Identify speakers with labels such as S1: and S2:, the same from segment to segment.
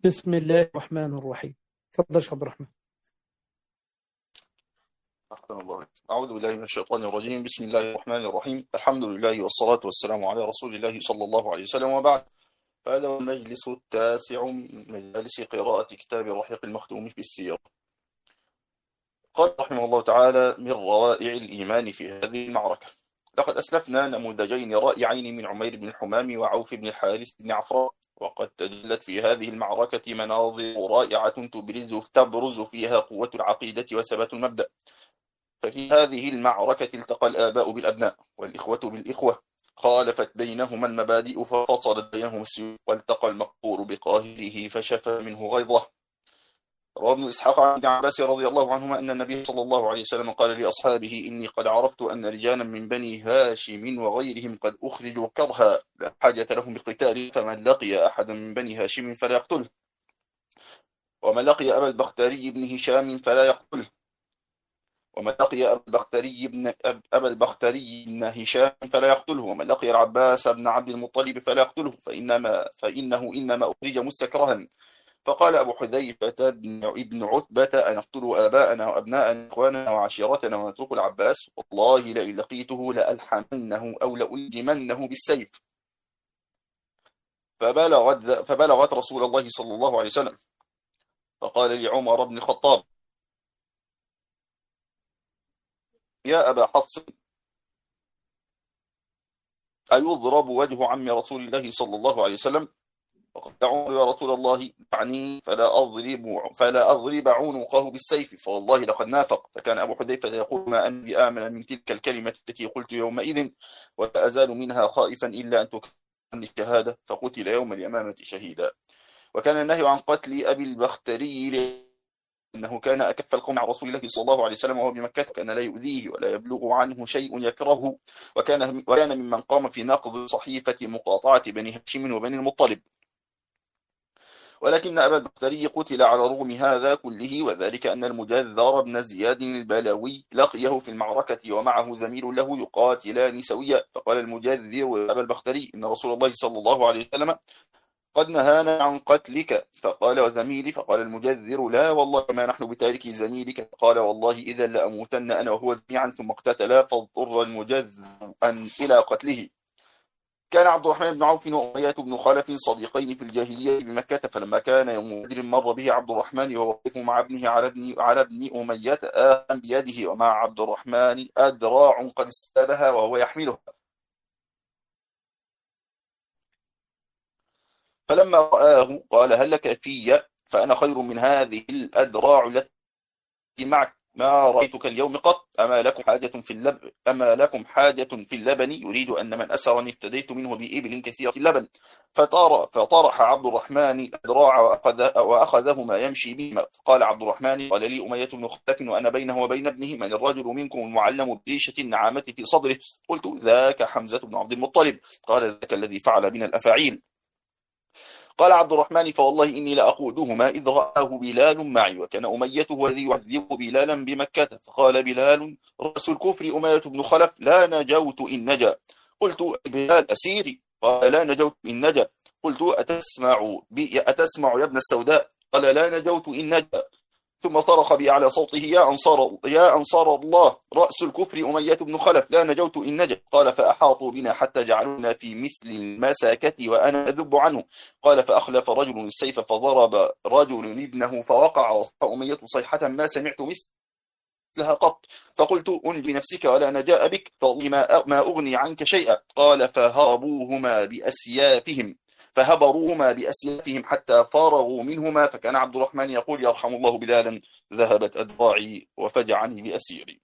S1: بسم الله الرحمن الرحيم. تفضل يا عبد الرحمن.
S2: أحسن الله. أعوذ بالله من الشيطان الرجيم. بسم الله الرحمن الرحيم. الحمد لله والصلاة والسلام على رسول الله صلى الله عليه وسلم، وبعد. فهذا هو المجلس التاسع من مجالس قراءة كتاب الرحيق المختوم في السيرة. قال رحمه الله تعالى: من روائع الإيمان في هذه المعركة. لقد أسلفنا نموذجين رائعين من عمير بن الحمام وعوف بن الحارث بن عفراء، وقد تجلت في هذه المعركة مناظر رائعة تبرز فيها قوة العقيدة وثبات المبدأ. ففي هذه المعركة التقى الآباء بالأبناء والإخوة بالإخوة، خالفت بينهما المبادئ ففصلت بينهم السيوف، والتقى المقهور بقاهره فشفى منه غيظه. روى ابن إسحاق عن ابن عباس رضي الله عنهما أن النبي صلى الله عليه وسلم قال لأصحابه: إني قد عرفت أن رجالا من بني هاشم وغيرهم قد أخرجوا كرها لا حاجة لهم بقتال، فمن لقي أحدا من بني هاشم فلا يقتله، ومن لقي أبا البختري بن هشام فلا يقتله، ومن لقي أبا البختري بن هشام فلا يقتله، ومن لقي العباس بن عبد المطلب فلا يقتله، فإنه إنما أخرج مستكرها. فقال أبو حذيفة ابن عتبة: أنقتل آباءنا وأبناءنا وإخواننا وعشيرتنا ونترك العباس؟ والله لئن لقيته لألحمنه أو لألجمنه بالسيف. فبلغت رسول الله صلى الله عليه وسلم، فقال لعمر بن الخطاب: يا أبا حفص، أيضرب وجه عم رسول الله صلى الله عليه وسلم؟ فقال عمر: يا رسول الله، دعني فلا أضرب عنقه بالسيف، فوالله لقد نافق. فكان أبو حذيفة يقول: ما أن بآمن من تلك الكلمة التي قلت يومئذ، ولا أزال منها خائفا إلا أن تكون الشهادة، فقتل يوم اليمامة شهيدا. وكان النهي عن قتل أبي البختري إنه كان أكف القوم عن رسول الله صلى الله عليه وسلم وهو بمكة، كان لا يؤذيه ولا يبلغ عنه شيء يكرهه، وكان ممن قام في نقض صحيفة مقاطعة بني هاشم وبني المطلب. ولكن أبا البختري قتل على رغم هذا كله، وذلك أن المجذر بن زياد البلوي لقيه في المعركة ومعه زميل له يقاتلان سويا، فقال المجذر أبا البختري: إن رسول الله صلى الله عليه وسلم قد نهانا عن قتلك. فقال: وزميلي؟ فقال المجذر: لا والله ما نحن بتارك زميلك. قال: والله إذا لأموتن أنا وهو جميعا. ثم اقتتلا، فاضطر المجذر إلى قتله. كان عبد الرحمن بن عوف وأمية بن خلف صديقين في الجاهلية بمكة، فلما كان يوم بدر مر به عبد الرحمن وهو واقف مع ابنه على ابن أمية آخا بيده، ومع عبد الرحمن أدراع قد استابها وهو يحملها. فلما رآه قال: هل لك في؟ فأنا خير من هذه الأدراع التي معك، ما رأيتك اليوم قط. أما لكم حاجة في اللبن؟ يريد أن من أسرني افتديت منه بإبل كثيرة اللبن. فطرح عبد الرحمن الأدراع وأخذهما يمشي بهما. قال عبد الرحمن: قال لي أمية بن خلف وأنا بينه وبين ابنه: من الرجل منكم المعلم بريشة النعامة في صدره؟ قلت: ذاك حمزة بن عبد المطلب. قال: ذاك الذي فعل بنا الأفاعيل. قال عبد الرحمن: فوالله إني لأقودهما إذ رآه بلال معي، وكان أمية هو الذي يعذب بلالا بمكة. فقال بلال: رأس الكفر أمية بن خلف، لا نجوت إن نجا. قلت: بلال أسيري. قال: لا نجوت إن نجا. قلت: أتسمع يا ابن السوداء؟ قال: لا نجوت إن نجا. ثم صرخ بأعلى صوته: يا أنصار الله، رأس الكفر أمية بن خلف، لا نجوت إن نجا. قال: فأحاطوا بنا حتى جعلونا في مثل المساكة وأنا أذب عنه. قال: فأخلف رجل السيف فضرب رجل ابنه فوقع، وصح أمية صيحة ما سمعت مثلها قط. فقلت: أنجي نفسك ولا نجاء بك، ما أغني عنك شيئا. قال: فهبروهما بأسيافهم حتى فارغوا منهما. فكان عبد الرحمن يقول: يرحم الله بلالا، ذهبت أدراعي وفجعني بأسيري.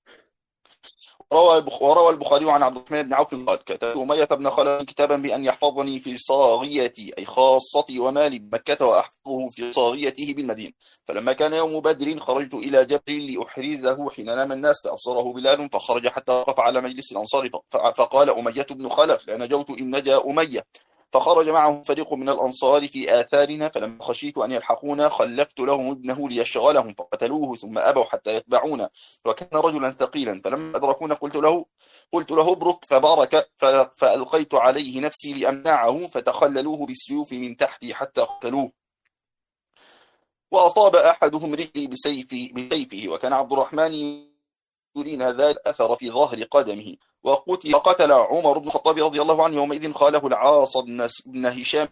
S2: وروى البخاري عن عبد الرحمن بن عوف قال: كتبت أمية بن خلف كتابا بأن يحفظني في صاغيتي، أي خاصتي ومالي بمكة، وأحفظه في صاغيته بالمدينة. فلما كان يوم بدر خرجت إلى جبل لأحرزه حين نام الناس، فأبصره بلال فخرج حتى وقف على مجلس الأنصار، فقال أمية بن خلف: لا نجوت إن نجا أمية. فخرج معه فريق من الأنصار في آثارنا، فلما خشيت أن يلحقونا خلفت لهم ابنه ليشغلهم، فقتلوه ثم أبوا حتى يتبعونا، وكان رجلا ثقيلا. فلما أدركونا قلت له ابرك، فبارك، فألقيت عليه نفسي لأمنعه، فتخللوه بالسيوف من تحتي حتى قتلوه. وأصاب أحدهم رجلي بسيفه، وكان عبد الرحمن يرينا ذلك أثر في ظهر قدمه. وقتل عمر بن الخطاب رضي الله عنه يومئذ خاله العاص بن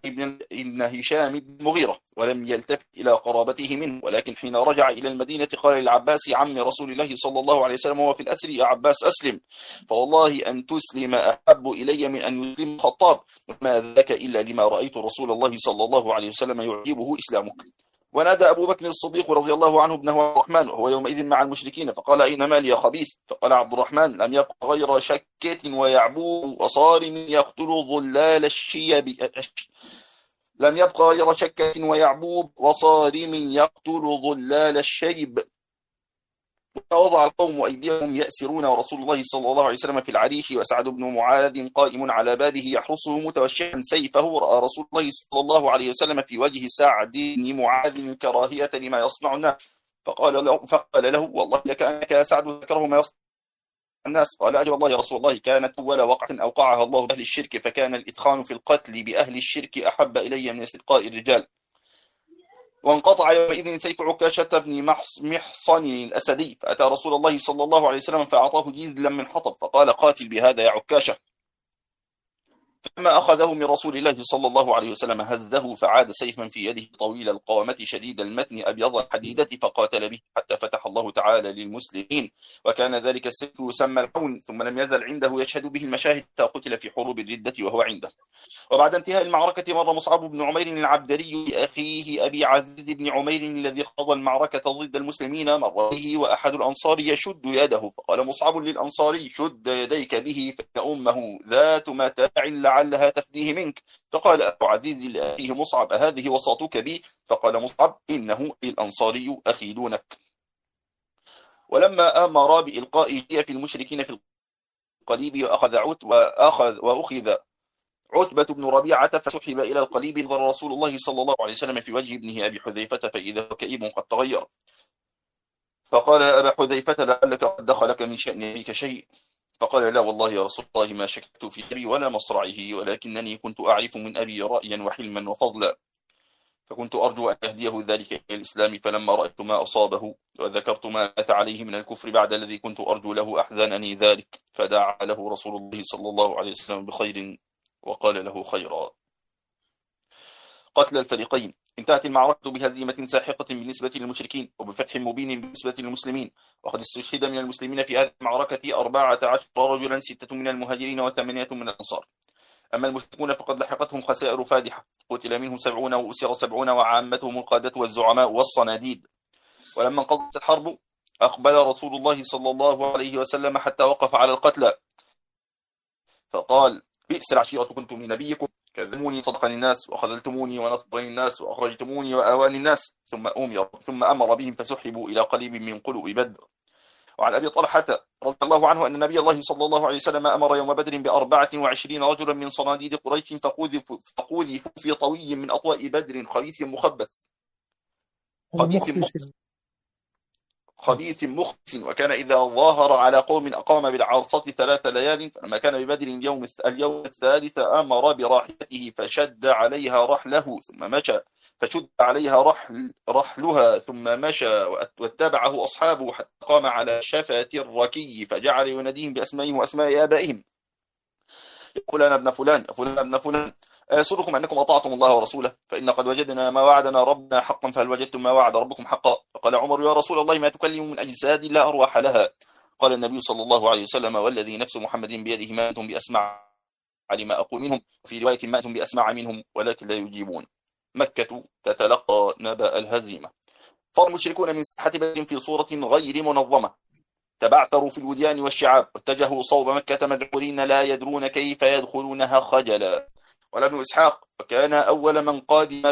S2: هشام بن المغيرة، ولم يلتفت إلى قرابته منه، ولكن حين رجع إلى المدينة قال للعباس عم رسول الله صلى الله عليه وسلم وهو في الأسر: يا عباس أسلم، فوالله أن تسلم أحب إلي من أن يسلم الخطاب، وما ذاك إلا لما رأيت رسول الله صلى الله عليه وسلم يعجبه إسلامك. ونادى أبو بكر الصديق رضي الله عنه ابنه عبد الرحمن وهو يومئذ مع المشركين، فقال: أين مالي يا خبيث؟ فقال عبد الرحمن: لم يبق غير شكة ويعبوب وصارم يقتل ظلال الشيب. لم يبق غير شكة ويعبوب وصارم يقتل ظلال الشيب. ووضع القوم أيديهم يأسرون ورسول الله صلى الله عليه وسلم في العريش، وسعد بن معاذ قائم على بابه يحرسه متوشحا سيفه. رأى رسول الله صلى الله عليه وسلم في وجه سعد بن معاذ كراهية لما يصنع الناس، فقال له: والله لكأنك يا سعد تكره ما يصنع الناس. قال: أجل والله يا رسول الله، كانت أول وقعة أوقعها الله بأهل الشرك، فكان الإدخان في القتل بأهل الشرك أحب إلي من استلقاء الرجال. وانقطع يومئذ سيف عكاشة بن محصن الأسدي، فأتى رسول الله صلى الله عليه وسلم فأعطاه جزلا من حطب، فقال: قاتل بهذا يا عكاشة. فلما أخذه من رسول الله صلى الله عليه وسلم هزه، فعاد سيفا في يده طويل القامة شديد المتن أبيض الحديدة، فقاتل به حتى فتح الله تعالى للمسلمين، وكان ذلك السيف يسمى العون، ثم لم يزل عنده يشهد به المشاهد حتى قتل في حروب الردة وهو عنده. وبعد انتهاء المعركة مر مصعب بن عمير العبدري لأخيه أبي عزيز بن عمير الذي قضى المعركة ضد المسلمين، مر به وأحد الأنصار يشد يده، فقال مصعب للأنصاري: شد يديك به فإن أمه ذات متاع لعلها تفديه منك. فقال أبو عزيز لأخيه مصعب: هذه وصاتك بي؟ فقال مصعب: إنه الأنصاري أخي دونك. ولما أمر بإلقاء جزية المشركين في القليب وأخذ عتبة بن ربيعة فسحب إلى القليب، نظر رسول الله صلى الله عليه وسلم في وجه ابنه أبي حذيفة فإذا هو كئيب قد تغير، فقال: يا أبا حذيفة لعلك قد دخلك من شأن أبيك شيء؟ فقال: لا والله يا رسول الله ما شككت في أبي ولا مصرعه، ولكنني كنت أعرف من أبي رأيا وحلما وفضلا، فكنت أرجو أن يهديه ذلك إلى الإسلام، فلما رأيت ما أصابه وذكرت ما مات عليه من الكفر بعد الذي كنت أرجو له أحزنني ذلك، فدعا له رسول الله صلى الله عليه وسلم بخير وقال له خيرا. قتل الفريقين. انتهت المعركة بهزيمة ساحقة بالنسبة للمشركين وبفتح مبين بالنسبة للمسلمين، وقد استشهد من المسلمين في هذه المعركة 14 رجلا، 6 من المهاجرين و8 من الأنصار. أما المشركون فقد لحقتهم خسائر فادحة، قتل منهم 70 وأسر 70، وعامتهم القادة والزعماء والصناديد. ولما انقضت الحرب أقبل رسول الله صلى الله عليه وسلم حتى وقف على القتلى فقال: بئس العشيرة كنتم من نبيكم، كذبوني صدقني الناس، وخذلتموني ونصرني الناس، وأخرجتموني وآواني الناس، ثم أمر بهم فسحبوا إلى قليب من قلوب بدر. وعن أبي طلحة رضي الله عنه أن نبي الله صلى الله عليه وسلم أمر يوم بدر ب24 رجلا من صناديد قريش فقذفوا في طوي من أطواء بدر خبيث مخبث خبيث مخبث، وكان إذا ظاهر على قوم أقام بالعرصة 3 ليال، فلما كان ببدر اليوم الثالث أمر براحلته فشد عليها رحله ثم مشى، فشد عليها رحلها ثم مشى، واتبعه أصحابه حتى قام على شفة الركي فجعل يناديهم بأسمائهم وأسماء آبائهم: يقول: أنا ابن فلان، فلان ابن فلان، أيسركم أنكم أطعتم الله ورسوله؟ فإن قد وجدنا ما وعدنا ربنا حقا، فهل وجدتم ما وعد ربكم حقا؟ فقال عمر: يا رسول الله ما تكلم من أجساد لا أرواح لها. قال النبي صلى الله عليه وسلم: والذي نفس محمد بيده ما أنتم بأسمع لما أقول منهم، في رواية ما أنتم بأسمع منهم ولكن لا يجيبون. مكة تتلقى نبأ الهزيمة. فر المشركون من ساحة بدر في صورة غير منظمة، تبعثروا في الوديان والشعاب، واتجهوا صوب مكة مذعورين لا يدرون كيف يدخلونها خجلا. ولا ابن إسحاق: وكان أول من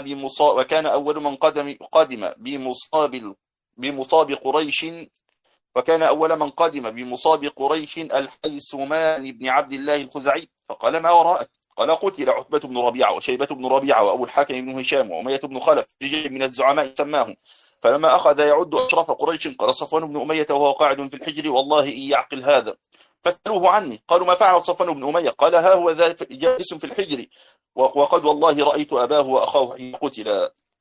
S2: قادم بمصاب قريش الحيثمان بن عبد الله الخزاعي، فقال: ما وراءك؟ قال: قتل عتبة بن ربيعة وشيبة بن ربيعة وأبو الحكم بن هشام وأمية بن خلف، رجال من الزعماء سماهم. فلما أخذ يعد أشراف قريش قال صفوان بن أمية وهو قاعد في الحجر: والله إن يعقل هذا. فاسألوه عني. قالوا: ما فعل صفوان بن أمية؟ قال: ها هو ذا جالس في الحجر، وقد والله رأيت أباه وأخاه حين قتلا.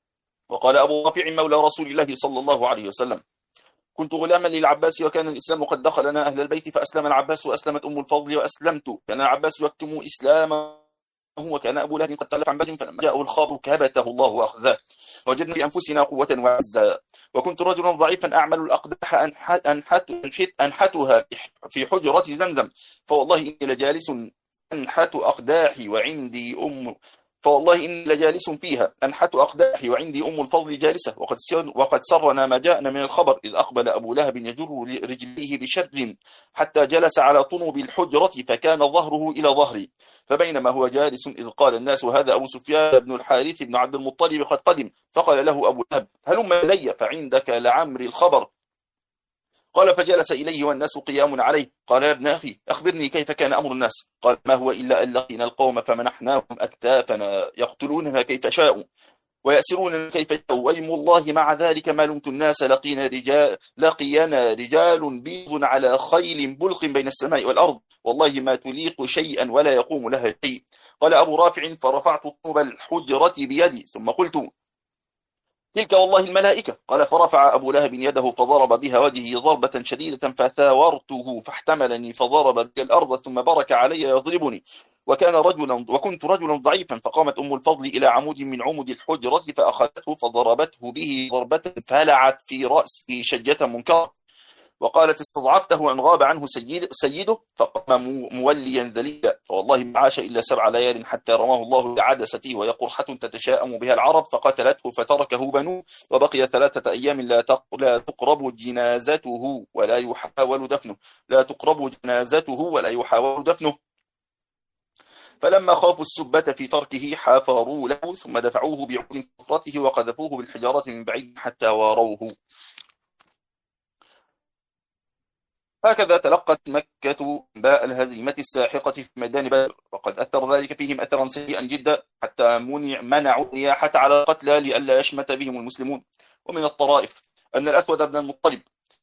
S2: وقال أبو رافع مولى رسول الله صلى الله عليه وسلم: كنت غلاما للعباس وكان الإسلام قد دخلنا أهل البيت، فأسلم العباس وأسلمت أم الفضل وأسلمت. كان العباس يكتم إسلامه وكان أبو لهب قد تلف عن بدر، فلما جاءه الخبر كبته الله وأخذاه، وجدنا في أنفسنا قوة وعزا. وكنت رجلا ضعيفا أعمل الأقداح أنحتها في حجرة زمزم، فوالله إني لجالس أنحت أقداحي وعندي أم فوالله إني لجالس فيها أنحت أقداحي وعندي أم الفضل جالسة. وقد سرنا ما جاءنا من الخبر، إذ أقبل أبو لهب يجر رجليه بشر حتى جلس على طنب الحجرة فكان ظهره إلى ظهري، فبينما هو جالس إذ قال الناس: هذا أبو سفيان بن الحارث بن عبد المطلب قد قدم. فقال له أبو لهب: هلم إلي فعندك لعمري الخبر. قال فجلس إليه والناس قيام عليه. قال: يا ابن أخي أخبرني كيف كان أمر الناس. قال: ما هو إلا أن لقينا القوم فمنحناهم أكتافنا، يقتلوننا كيف شاءوا ويأسروننا كيف شاءوا، ويم الله مع ذلك ما لمت الناس لقينا رجال بيض على خيل بلق بين السماء والأرض، والله ما تليق شيئا ولا يقوم لها شيء. قال أبو رافع: فرفعت طوب الحجرة بيدي ثم قلت: تلك والله الملائكة. قال: فرفع أبو لهب يده فضرب بها وجهي ضربة شديدة فثاورته فاحتملني فضرب بي الأرض ثم برك علي يضربني، وكنت رجلا ضعيفا. فقامت أم الفضل إلى عمود من عمود الحجرة فأخذته فضربته به ضربة فلعت في رأسه شجة منكرة، وقالت: استضعفته أن غاب عنه سيده، فقام موليا ذليلا، فوالله ما عاش إلا 7 ليال حتى رماه الله بعدسته، وهي قرحة تتشاءم بها العرب، فقتلته فتركه بنوه، وبقي 3 أيام لا تقرب جنازته ولا يحاول دفنه. فلما خافوا السبة في تركه حافروا له، ثم دفعوه بعود كفرته وقذفوه بالحجارة من بعيد حتى واروه. هكذا تلقت مكة باء الهزيمة الساحقة في ميدان بدر، وقد أثر ذلك فيهم أثرا سيئا جدا حتى منعوا النياحة على القتلى لئلا يشمت بهم المسلمون. ومن الطرائف أن الأسود بن المطلب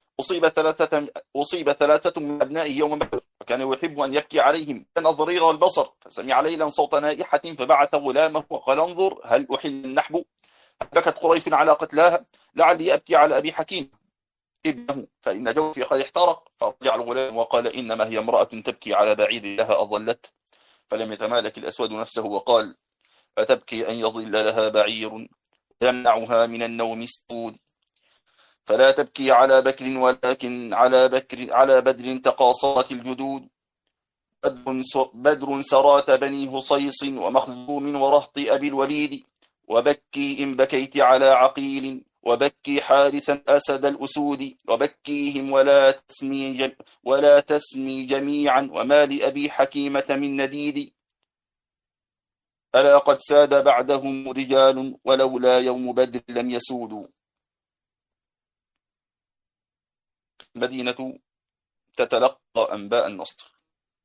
S2: أصيب 3 من أبنائه يوم بدر، وكان يحب أن يبكي عليهم، كان ضرير البصر، فسمع ليلا صوت نائحة فبعث غلامه وقال: انظر هل أحل النحب؟ بكت قريش على قتلاها، لعلي أبكي على أبي حكيم ابنه فإن جوفي قد احترق. فرجع الغلام وقال: إنما هي امرأة تبكي على بعير لها أضلت. فلم يتمالك الأسود نفسه وقال: أتبكي أن يضل لها بعير يمنعها من النوم السود؟ فلا تبكي على بكر ولكن على بدر تقاصرت الجدود. بدر سرات بني هصيص ومخزوم ورهط أبي الوليد، وبكي إن بكيت على عقيل، وبكي حارثا أسد الأسود، وبكيهم ولا تسمي جميعا، وما لأبي حكيمة من نديد. ألا قد ساد بعدهم رجال ولولا يوم بدر لم يسودوا. المدينة تتلقى أنباء النصر.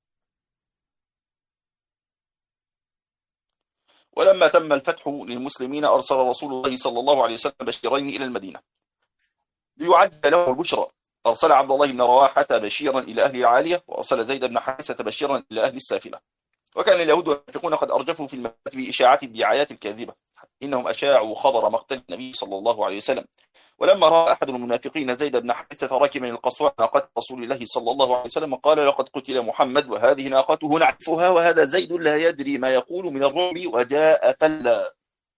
S2: ولما تم الفتح للمسلمين أرسل رسول الله صلى الله عليه وسلم بشيرين إلى المدينة ليعجل لهم البشرى. أرسل عبد الله بن رواحة بشيرا إلى أهل العالية، وأرسل زيد بن حارثة بشيرا إلى أهل السافلة. وكان اليهود والمنافقون قد أرجفوا في المدينة بإشاعات الدعايات الكاذبة، إنهم أشاعوا خبر مقتل النبي صلى الله عليه وسلم. ولما رأى أحد المنافقين زيد بن حارثة راكبا القصوى ناقة رسول الله صلى الله عليه وسلم قال: لقد قتل محمد وهذه ناقته نعرفها، وهذا زيد لا يدري ما يقول من الرعب وجاء فلا.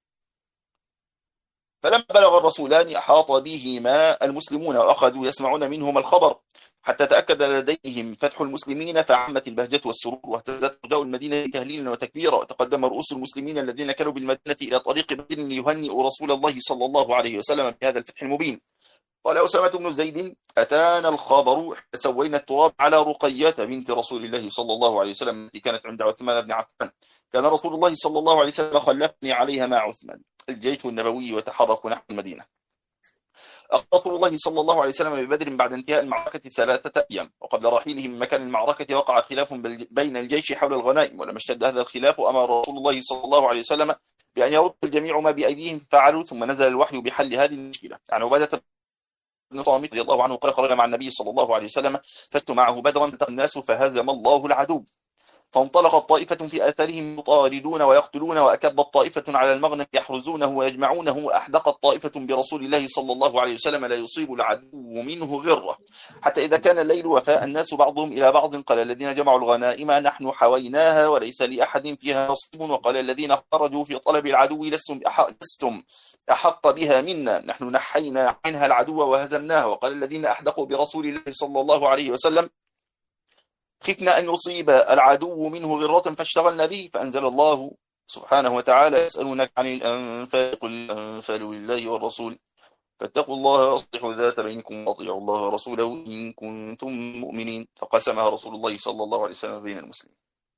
S2: فلما بلغ الرسولان أحاط بهما المسلمون وأخذوا يسمعون منهما الخبر حتى تأكد لديهم فتح المسلمين، فعمت البهجة والسرور واهتزت رجاء المدينة تهليلا وتكبيرا. وتقدم رؤوس المسلمين الذين كانوا بالمدينة إلى طريق بدر ليهنئوا رسول الله صلى الله عليه وسلم بهذا الفتح المبين. قال أسامة بن زيد: أتانا الخبر سوينا التراب على رقية بنت رسول الله صلى الله عليه وسلم التي كانت عند عثمان بن عفان. كان رسول الله صلى الله عليه وسلم خلفني عليها مع عثمان الجيش النبوي وتحركوا نحو المدينة. أخذ رسول الله صلى الله عليه وسلم ببدر بعد انتهاء المعركة 3 أيام، وقبل رحيله من مكان المعركة وقع خلاف بين الجيش حول الغنائم. ولما اشتد هذا الخلاف أمر رسول الله صلى الله عليه وسلم بأن يرد الجميع ما بأيديهم فعلوا، ثم نزل الوحي بحل هذه المشكلة. عن عبادة بن صامت رضي الله عنه قال: خرج مع النبي صلى الله عليه وسلم فت معه بدرا التقى الناس فهزم الله العدو، فانطلقت طائفة في آثارهم يطاردون ويقتلون، وأكبت طائفة على المغنم يحرزونه ويجمعونه، وأحدقت طائفة برسول الله صلى الله عليه وسلم لا يصيب العدو منه غرة، حتى إذا كان الليل وفاء الناس بعضهم إلى بعض قال الذين جمعوا الغنائم نحن حويناها وليس لأحد فيها نصيب، وقال الذين خرجوا في طلب العدو لستم أحق بها منا، نحن نحينا عنها العدو وهزمناها، وقال الذين أحدقوا برسول الله صلى الله عليه وسلم خفنا أن يصيب العدو منه غرة فاشتغلنا به، فأنزل الله سبحانه وتعالى يسألونك عن الأنفال قل الأنفال لله والرسول فاتقوا الله واصلحوا ذات بينكم واطيعوا الله ورسوله إن كنتم مؤمنين، فقسمها رسول الله صلى الله عليه وسلم بين المسلمين.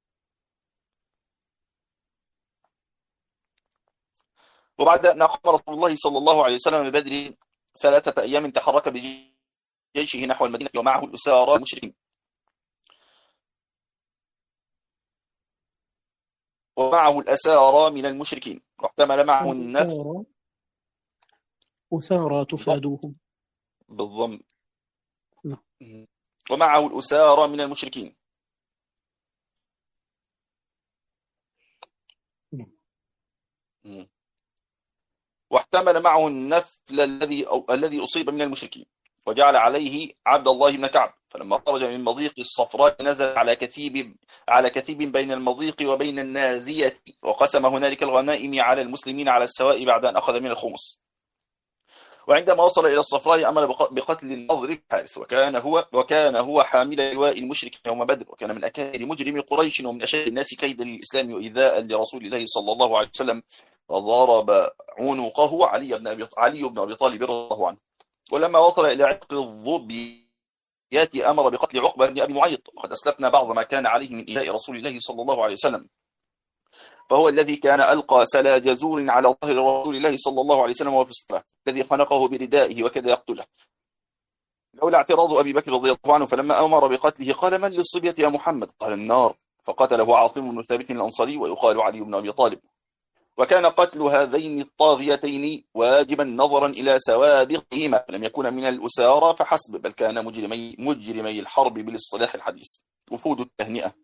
S2: وبعد أن أقام رسول الله صلى الله عليه وسلم ببدر 3 أيام تحرك بجيشه نحو المدينة ومعه الأسارى المشركين من المشركين، واحتمل معه النفل
S1: أسارى تفادوهم
S2: بالضم،
S1: نعم.
S2: ومعه الأسارى من المشركين واحتمل معه النفل الذي أصيب من المشركين، وجعل عليه عبد الله بن كعب، فلما خرج من مضيق الصفراء نزل على كثيب بين المضيق وبين النازية، وقسم هنالك الغنائم على المسلمين على السواء بعد أن أخذ من الخمس. وعندما وصل إلى الصفراء أمر بقتل النضر بن حارث، وكان هو حامل لواء المشرك يوم بدر، وكان من أكابر مجرمي قريش ومن أشد الناس كيدا للإسلام وإيذاء لرسول الله صلى الله عليه وسلم، فضرب عنقه علي بن أبي طالب رضي الله عنه. ولما وصل إلى عتق الظبيات أمر بقتل عقبة بن أبي معيط، وقد أسلفنا بعض ما كان عليه من إيذاء رسول الله صلى الله عليه وسلم، فهو الذي كان ألقى سلا جزور على ظهر رسول الله صلى الله عليه وسلم وفي الصلاة، الذي خنقه بردائه وكذا يقتله، لولا اعتراض أبي بكر رضي الله عنه، فلما أمر بقتله قال من للصبية يا محمد؟ قال النار، فقتله عاصم بن ثابت الأنصاري ويقال علي بن أبي طالب. وكان قتل هذين الطاغيتين واجبا نظرا إلى سوابقهما، لم يكن من الأسارى فحسب، بل كان مجرمي الحرب بالاصطلاح الحديث، وفود التهنئة.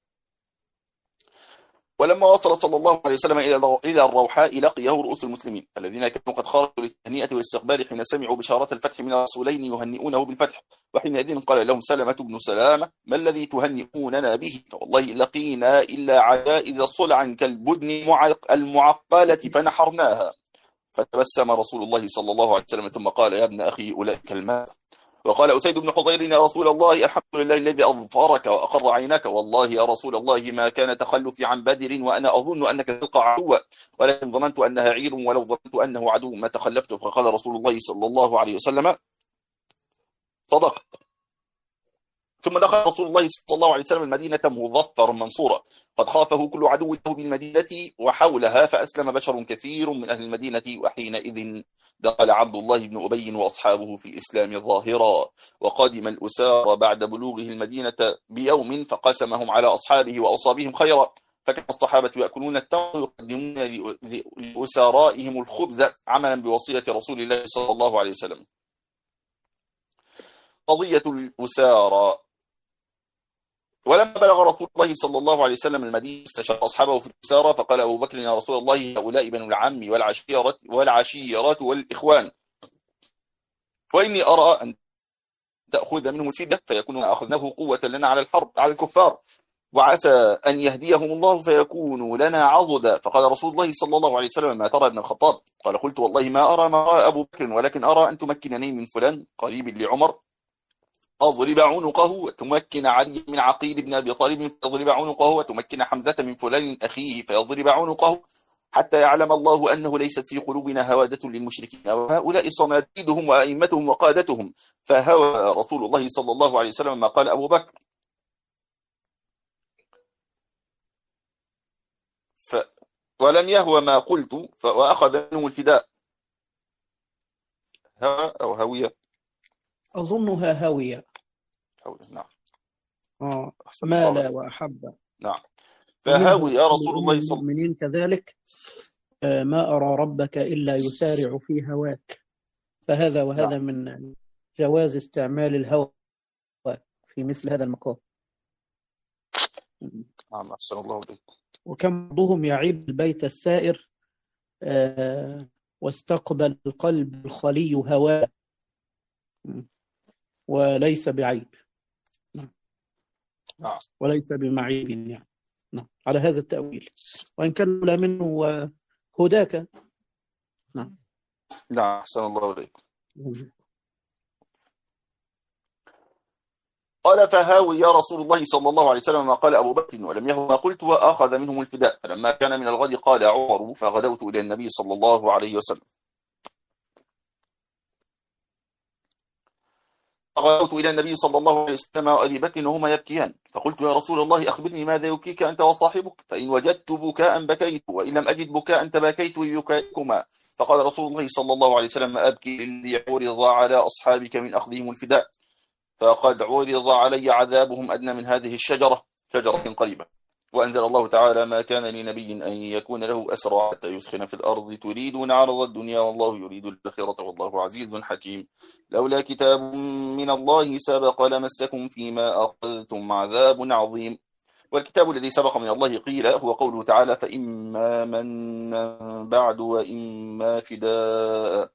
S2: ولما وصل صلى الله عليه وسلم إلى الروحاء لقيه رؤوس المسلمين الذين كانوا قد خرجوا للتهنئة والاستقبال حين سمعوا بشارة الفتح من الرسولين يهنئونه بالفتح، وحينئذ قال لهم سلمة بن سلامة ما الذي تهنئوننا به؟ فوالله لقينا إلا عجائز صلعا كالبدن المعقلة فنحرناها. فتبسم رسول الله صلى الله عليه وسلم ثم قال يا ابن أخي أولئك الماء. وقال أسيد بن حضير يا رسول الله الحمد لله الذي أظفرك وأقر عينك، والله يا رسول الله ما كان تخلفي عن بدر وأنا أظن أنك تلقى عدوا، ولكن ظننت أنها عير ولو ظننت أنه عدو ما تخلفت. فقال رسول الله صلى الله عليه وسلم صدق. ثم دخل رسول الله صلى الله عليه وسلم المدينة مظفر منصورا، قد خافه كل عدو له بالمدينة وحولها، فأسلم بشر كثير من أهل المدينة، وحينئذ دخل عبد الله بن أبي وأصحابه في الإسلام ظاهرا. وقدم الأسارى بعد بلوغه المدينة بيوم فقسمهم على أصحابه وأوصى بهم خيرا، فكان الصحابة يأكلون التمر ويقدمون لأسارائهم الخبز عملا بوصية رسول الله صلى الله عليه وسلم. قضية الأسارى. ولما بلغ رسول الله صلى الله عليه وسلم المدينة استشار أصحابه في الأسارى، فقال أبو بكر يا رسول الله هؤلاء بنو العم والعشيرة والإخوان، وإني أرى أن تأخذ منهم الفدية فيكون أخذناه قوة لنا على الحرب على الكفار، وعسى أن يهديهم الله فيكونوا لنا عضدا. فقال رسول الله صلى الله عليه وسلم ما ترى ابن الخطاب؟ قال قلت والله ما أرى ما رأى أبو بكر، ولكن أرى أن تمكنني من فلان قريب لعمر أضرب عنقه، وتمكن علي من عقيل بن أبي طالب فيضرب عنقه، وتمكن حمزة من فلان أخيه فيضرب عنقه، حتى يعلم الله أنه ليست في قلوبنا هوادة للمشركين، وهؤلاء صناديدهم وأئمتهم وقادتهم. فهوى رسول الله صلى الله عليه وسلم ما قال أبو بكر، ولم يهوى ما قلت، وأخذ منهم الفداء. هوى أو هوية،
S1: أظنها هاوية.
S2: نعم.
S1: مال وأحب.
S2: نعم. فهاوي يا رسول الله
S1: صلى الله عليه وسلم كذلك ما أرى ربك إلا يسارع في هواك. فهذا وهذا نعم. من جواز استعمال الهوى في مثل هذا المقام.
S2: نعم أحسن الله إليك.
S1: وكم بعضهم يعيب البيت السائر واستقبل القلب الخلي هواه وليس بعيب،
S2: نعم
S1: وليس بمعيب يعني. على هذا التأويل، وإن كان لا منه هداك. نعم.
S2: نعم أحسن الله إليك. قال فهاوي يا رسول الله صلى الله عليه وسلم ما قال أبو بكر ولم يهو ما قلت، وأخذ منهم الفداء. فلما كان من الغد قال عمر فغدوت إلى النبي صلى الله عليه وسلم صلى الله عليه وسلم وأبي بكر وهما يبكيان، فقلت يا رسول الله أخبرني ماذا يبكيك أنت وصاحبك، فإن وجدت بكاء بكيت، وإن لم أجد بكاء تباكيت ببكائكما. فقال رسول الله صلى الله عليه وسلم أبكي الذي عرض على أصحابك من أخذهم الفداء، فقد عرض علي عذابهم أدنى من هذه شجرة قريبة. وأنزل الله تعالى ما كان لنبي أن يكون له أسرى حتى يسخن في الأرض تريدون عرض الدنيا والله يريد الآخرة والله عزيز حكيم. لولا كتاب من الله سبق لمسكم فيما أخذتم عذاب عظيم. والكتاب الذي سبق من الله قيل هو قوله تعالى فإما من بعد وإما فداء،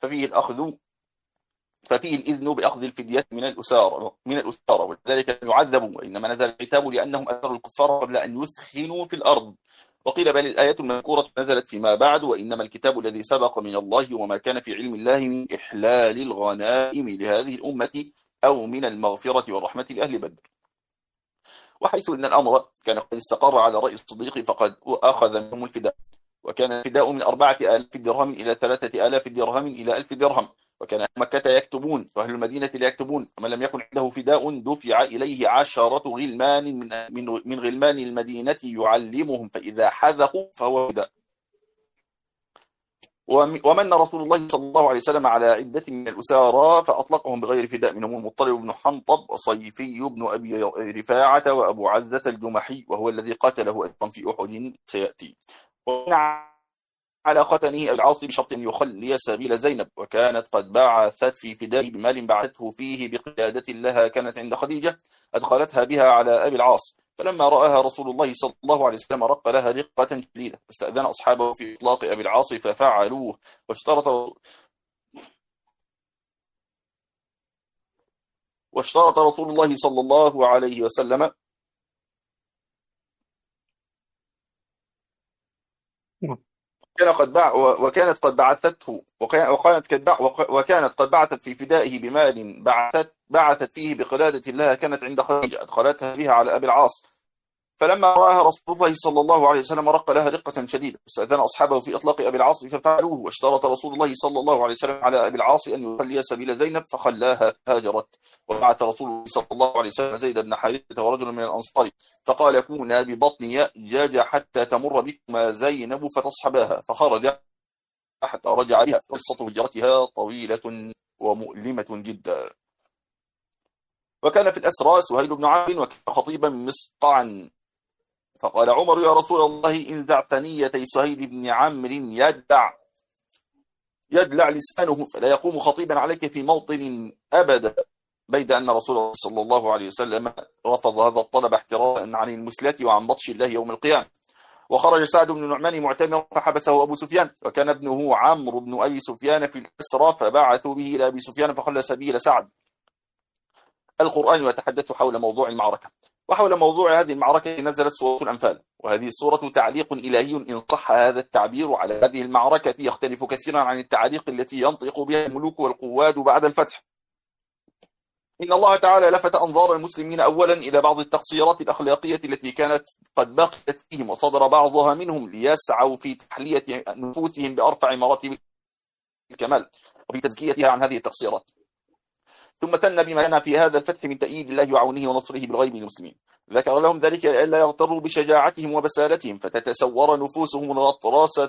S2: ففيه الإذن بأخذ الفدية من الأسارة وذلك يعذبوا، وإنما نزل العتاب لأنهم أثروا الكفار قبل أن يثخنوا في الأرض. وقيل بل الآية المذكورة نزلت فيما بعد، وإنما الكتاب الذي سبق من الله وما كان في علم الله من إحلال الغنائم لهذه الأمة أو من المغفرة والرحمة لأهل بدر. وحيث أن الأمر كان قد استقر على رأي الصديق فقد أخذ منهم الفداء، وكان الفداء من 4000 درهم إلى 3000 درهم إلى 1000 درهم، وكان مكة يكتبون وأهل المدينة لا يكتبون، ومن لم يكن عنده فداء دفع إليه 10 غلمان من غلمان المدينة يعلمهم، فإذا حذقوا فهو فداء. ومن رسول الله صلى الله عليه وسلم على عدة من الأسارى فأطلقهم بغير فداء، منهم المطلب بن حنطب وصيفي بن أبي رفاعة وأبو عزة الجمحي وهو الذي قتله أيضا في أحد سيأتي. على ختنه العاص بشرط أن يخلي سبيل زينب، وكانت قد بعثت في فداء بمال بعثته فيه بقيادة لها كانت عند خديجة أدخلتها بها على أبي العاص، فلما رآها رسول الله صلى الله عليه وسلم رق لها رقة شديدة، استأذن أصحابه في إطلاق أبي العاص ففعلوه، واشترط رسول الله صلى الله عليه وسلم وكانت قد بعثت في فدائه بمال بعثت فيه بقلادة لها كانت عند خديجة أدخلتها بها على أبي العاص، فلما رآها رسول الله صلى الله عليه وسلم رق لها رقة شديدة، استأذن أصحابه في إطلاق أبي العاص ففعلوه، واشترط رسول الله صلى الله عليه وسلم على أبي العاص أن يخلي سبيل زينب فخلاها هاجرت. وبعث رسول الله صلى الله عليه وسلم زيد بن حارثة ورجل من الأنصار فقال كونا ببطن يأجاج حتى تمر بكما زينب فتصحباها، فخرج حتى رجع بها. قصة هجرتها طويلة ومؤلمة جدا. وكان في الأسرى سهيل بن عامر وكان خطيبا مسقعا، فقال عمر يا رسول الله انزع ثنيتي سهيل بن عمرو يدلع لسانه فلا يقوم خطيبا عليك في موطن أبدا، بيد أن رسول الله صلى الله عليه وسلم رفض هذا الطلب احتراء عن المسلة وعن بطش الله يوم القيامة. وخرج سعد بن نعمان معتمرا فحبسه أبو سفيان، وكان ابنه عمرو بن أبي سفيان في الأسرى فبعثوا به إلى أبي سفيان فخلى سبيل سعد. القرآن يتحدث حول موضوع المعركة، وحول موضوع هذه المعركة نزلت سورة الأنفال، وهذه السورة تعليق إلهي إن صح هذا التعبير على هذه المعركة، يختلف كثيرا عن التعليق التي ينطق بها الملوك والقواد بعد الفتح. إن الله تعالى لفت أنظار المسلمين أولا إلى بعض التقصيرات الأخلاقية التي كانت قد بقيت فيهم، وصدر بعضها منهم ليسعوا في تحلية نفوسهم بأرفع مراتب الكمال وفي تزكيتها عن هذه التقصيرات. ثم ثنى بما كان في هذا الفتح من تأييد الله وعونه ونصره بالغيب للمسلمين، ذكر لهم ذلك لئلا يغتروا بشجاعتهم وبسالتهم فتتسور نفوسهم الغطراسة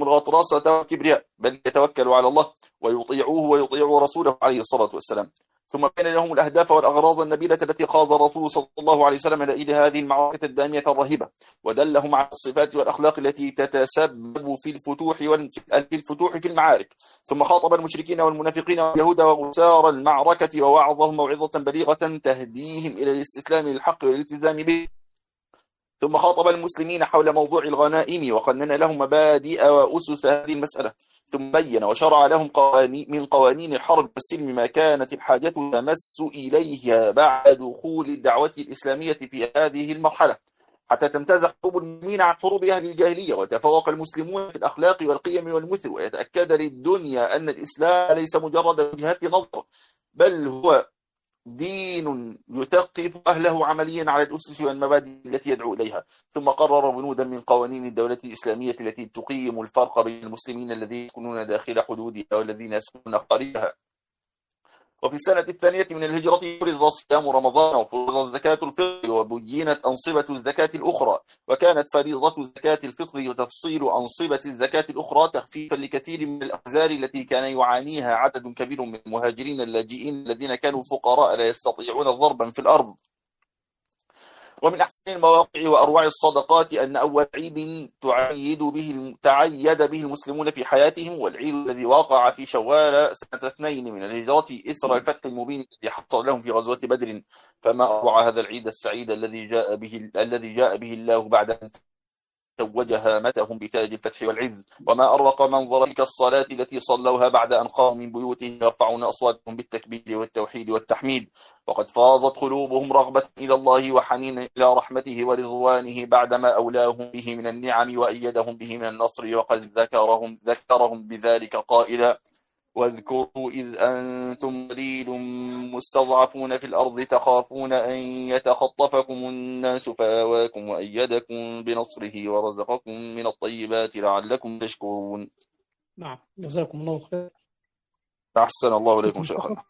S2: والكبرياء، بل يتوكلوا على الله ويطيعوه ويطيعوا رسوله عليه الصلاة والسلام. ثم بين لهم الأهداف والأغراض النبيلة التي خاض الرسول صلى الله عليه وسلم إلى هذه المعركة الدامية الرهيبة، ودلهم على الصفات والأخلاق التي تتسبب في الفتوح في المعارك. ثم خاطب المشركين والمنافقين واليهود وغسار المعركة ووعظهم موعظة بليغة تهديهم إلى الاستسلام للحق والالتزام به. ثم خاطب المسلمين حول موضوع الغنائم وقنن لهم مبادئ وأسس هذه المسألة. ثم بين وشرع لهم من قوانين الحرب والسلم ما كانت الحاجة تمس إليها بعد دخول الدعوة الإسلامية في هذه المرحلة، حتى تمتاز حروب المسلمين عن حروب أهل الجاهلية، وتفوق المسلمون في الأخلاق والقيم والمثل، ويتأكد للدنيا أن الإسلام ليس مجرد وجهات نظر، بل هو دين يثقف أهله عمليا على الأسس والمبادئ التي يدعو إليها. ثم قرر بنودا من قوانين الدولة الإسلامية التي تقيم الفرق بين المسلمين الذين يسكنون داخل حدودها والذين يسكنون خارجها. وفي السنة الثانية من الهجرة فرض صيام رمضان وفرض زكاة الفطر وبينت أنصبة الزكاة الأخرى، وكانت فريضة زكاة الفطر وتفصيل أنصبة الزكاة الأخرى تخفيفا لكثير من الأخزار التي كان يعانيها عدد كبير من المهاجرين اللاجئين الذين كانوا فقراء لا يستطيعون ضربا في الأرض. ومن أحسن المواقع وأروع الصدقات أن أول عيد تعيد به المسلمون في حياتهم، والعيد الذي وقع في شوال سنة 2 من الهجرة إثر الفتح المبين الذي حصل لهم في غزوة بدر. فما أروع هذا العيد السعيد الذي جاء به الله بعد أن توج هامتهم بتاج الفتح والعز. وما أروق منظر تلك الصلاة التي صلوها بعد أن قاموا من بيوتهم يرفعون أصواتهم بالتكبير والتوحيد والتحميد، وقد فاضت قلوبهم رغبة إلى الله وحنينا إلى رحمته ورضوانه بعدما أولاهم به من النعم وأيدهم به من النصر. وقد ذكرهم بذلك قائلا: واذكروا إذ أنتم قليل مستضعفون في الأرض تخافون أن يتخطفكم الناس فآواكم وأيدكم بنصره ورزقكم من الطيبات لعلكم تشكرون.
S1: نعم، جزاكم الله خير.
S2: أحسن الله إليكم شيخنا.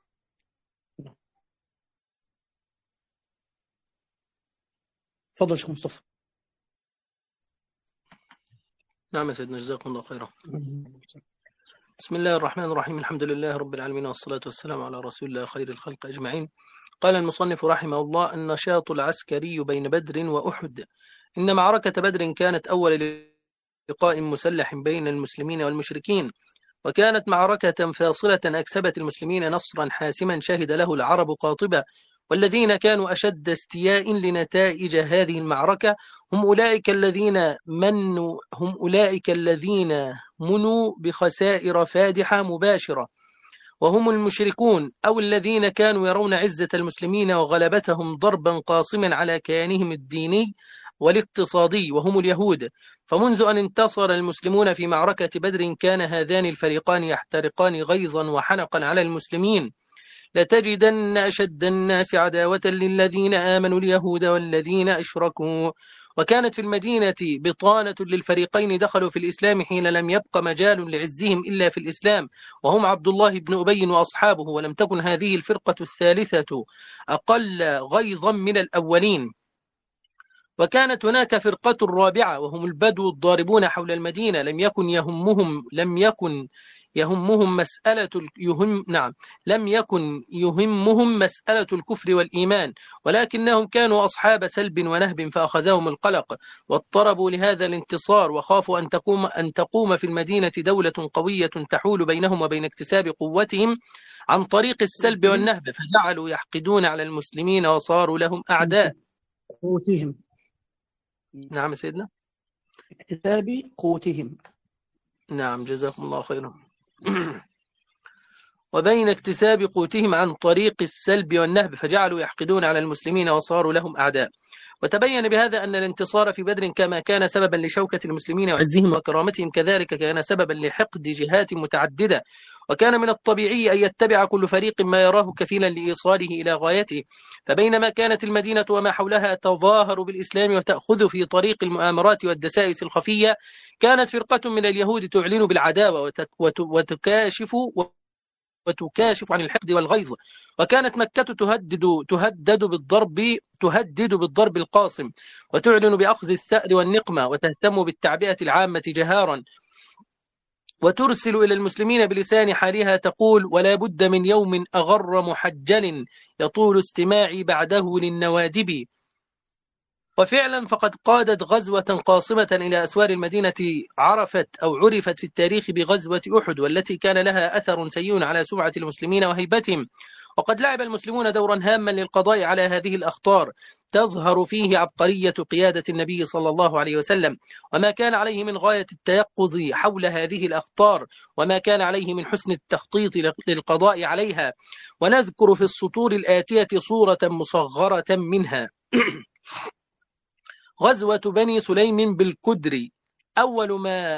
S1: تفضل شيخ مصطفى.
S3: نعم يا سيدنا، جزاكم الله خيرا. بسم الله الرحمن الرحيم، الحمد لله رب العالمين، والصلاة والسلام على رسول الله خير الخلق أجمعين. قال المصنف رحمه الله: النشاط العسكري بين بدر وأحد. إن معركة بدر كانت أول لقاء مسلح بين المسلمين والمشركين، وكانت معركة فاصلة أكسبت المسلمين نصرا حاسما شهد له العرب قاطبة، والذين كانوا أشد استياء لنتائج هذه المعركة هم أولئك الذين منوا بخسائر فادحة مباشرة، وهم المشركون، أو الذين كانوا يرون عزة المسلمين وغلبتهم ضربا قاصما على كيانهم الديني والاقتصادي، وهم اليهود. فمنذ أن انتصر المسلمون في معركة بدر كان هذان الفريقان يحترقان غيظا وحنقا على المسلمين. لتجدن أشد الناس عداوة للذين آمنوا اليهود والذين أشركوا. وكانت في المدينة بطانة للفريقين دخلوا في الإسلام حين لم يبق مجال لعزهم إلا في الإسلام، وهم عبد الله بن أبي وأصحابه، ولم تكن هذه الفرقة الثالثة أقل غيظا من الأولين. وكانت هناك فرقة رابعة وهم البدو الضاربون حول المدينة، لم يكن يهمهم مسألة الكفر والإيمان، ولكنهم كانوا أصحاب سلب ونهب فأخذهم القلق واضطربوا لهذا الانتصار، وخافوا أن تقوم في المدينة دولة قوية تحول بينهم وبين اكتساب قوتهم عن طريق السلب والنهب، فجعلوا يحقدون على المسلمين وصاروا لهم أعداء.
S1: قوتهم.
S3: نعم سيدنا،
S1: اكتساب قوتهم.
S3: نعم جزاكم الله خيرا. وبين اكتساب قوتهم عن طريق السلب والنهب فجعلوا يحقدون على المسلمين وصاروا لهم أعداء. وتبين بهذا أن الانتصار في بدر كما كان سببا لشوكة المسلمين وعزهم وكرامتهم، كذلك كان سببا لحقد جهات متعددة، وكان من الطبيعي أن يتبع كل فريق ما يراه كفيلا لإيصاله إلى غايته. فبينما كانت المدينة وما حولها تظاهر بالإسلام وتأخذ في طريق المؤامرات والدسائس الخفية، كانت فرقة من اليهود تعلن بالعداوة وتكاشف عن الحقد والغيظ. وكانت مكة تهدد بالضرب القاصم، وتعلن بأخذ الثأر والنقمة، وتهتم بالتعبئة العامة جهارا. وترسل إلى المسلمين بلسان حالها تقول: ولا بد من يوم أغر محجل يطول استماعي بعده للنوادب. وفعلا فقد قادت غزوة قاصمة إلى أسوار المدينة عرفت في التاريخ بغزوة أحد، والتي كان لها أثر سيء على سمعة المسلمين وهيبتهم. وقد لعب المسلمون دورا هاما للقضاء على هذه الأخطار، تظهر فيه عبقرية قيادة النبي صلى الله عليه وسلم، وما كان عليه من غاية التيقظ حول هذه الأخطار، وما كان عليه من حسن التخطيط للقضاء عليها. ونذكر في السطور الآتية صورة مصغرة منها. غزوة بني سليم بالكدر. أول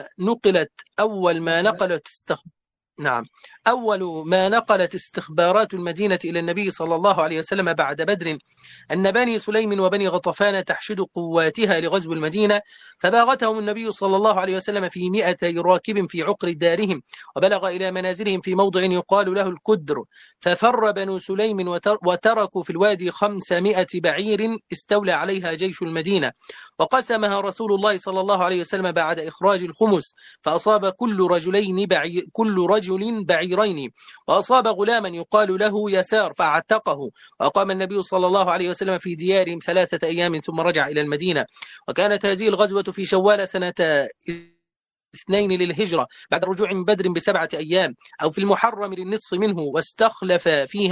S3: ما نقلت استخبارات المدينة إلى النبي صلى الله عليه وسلم بعد بدر أن بني سليم وبني غطفان تحشد قواتها لغزو المدينة، فباغتهم النبي صلى الله عليه وسلم في 100 راكب في عقر دارهم، وبلغ إلى منازلهم في موضع يقال له الكدر. ففر بنو سليم وتركوا في الوادي 500 بعير استولى عليها جيش المدينة، وقسمها رسول الله صلى الله عليه وسلم بعد إخراج الخمس، فأصاب كل رجل بعيرين، وأصاب غلاما يقال له يسار فاعتقه، وأقام النبي صلى الله عليه وسلم في ديارهم 3 أيام ثم رجع إلى المدينة. وكانت هذه الغزوة في شوال سنة 2 للهجرة بعد الرجوع من بدر ب7 أيام، أو في المحرم للنصف منه. واستخلف في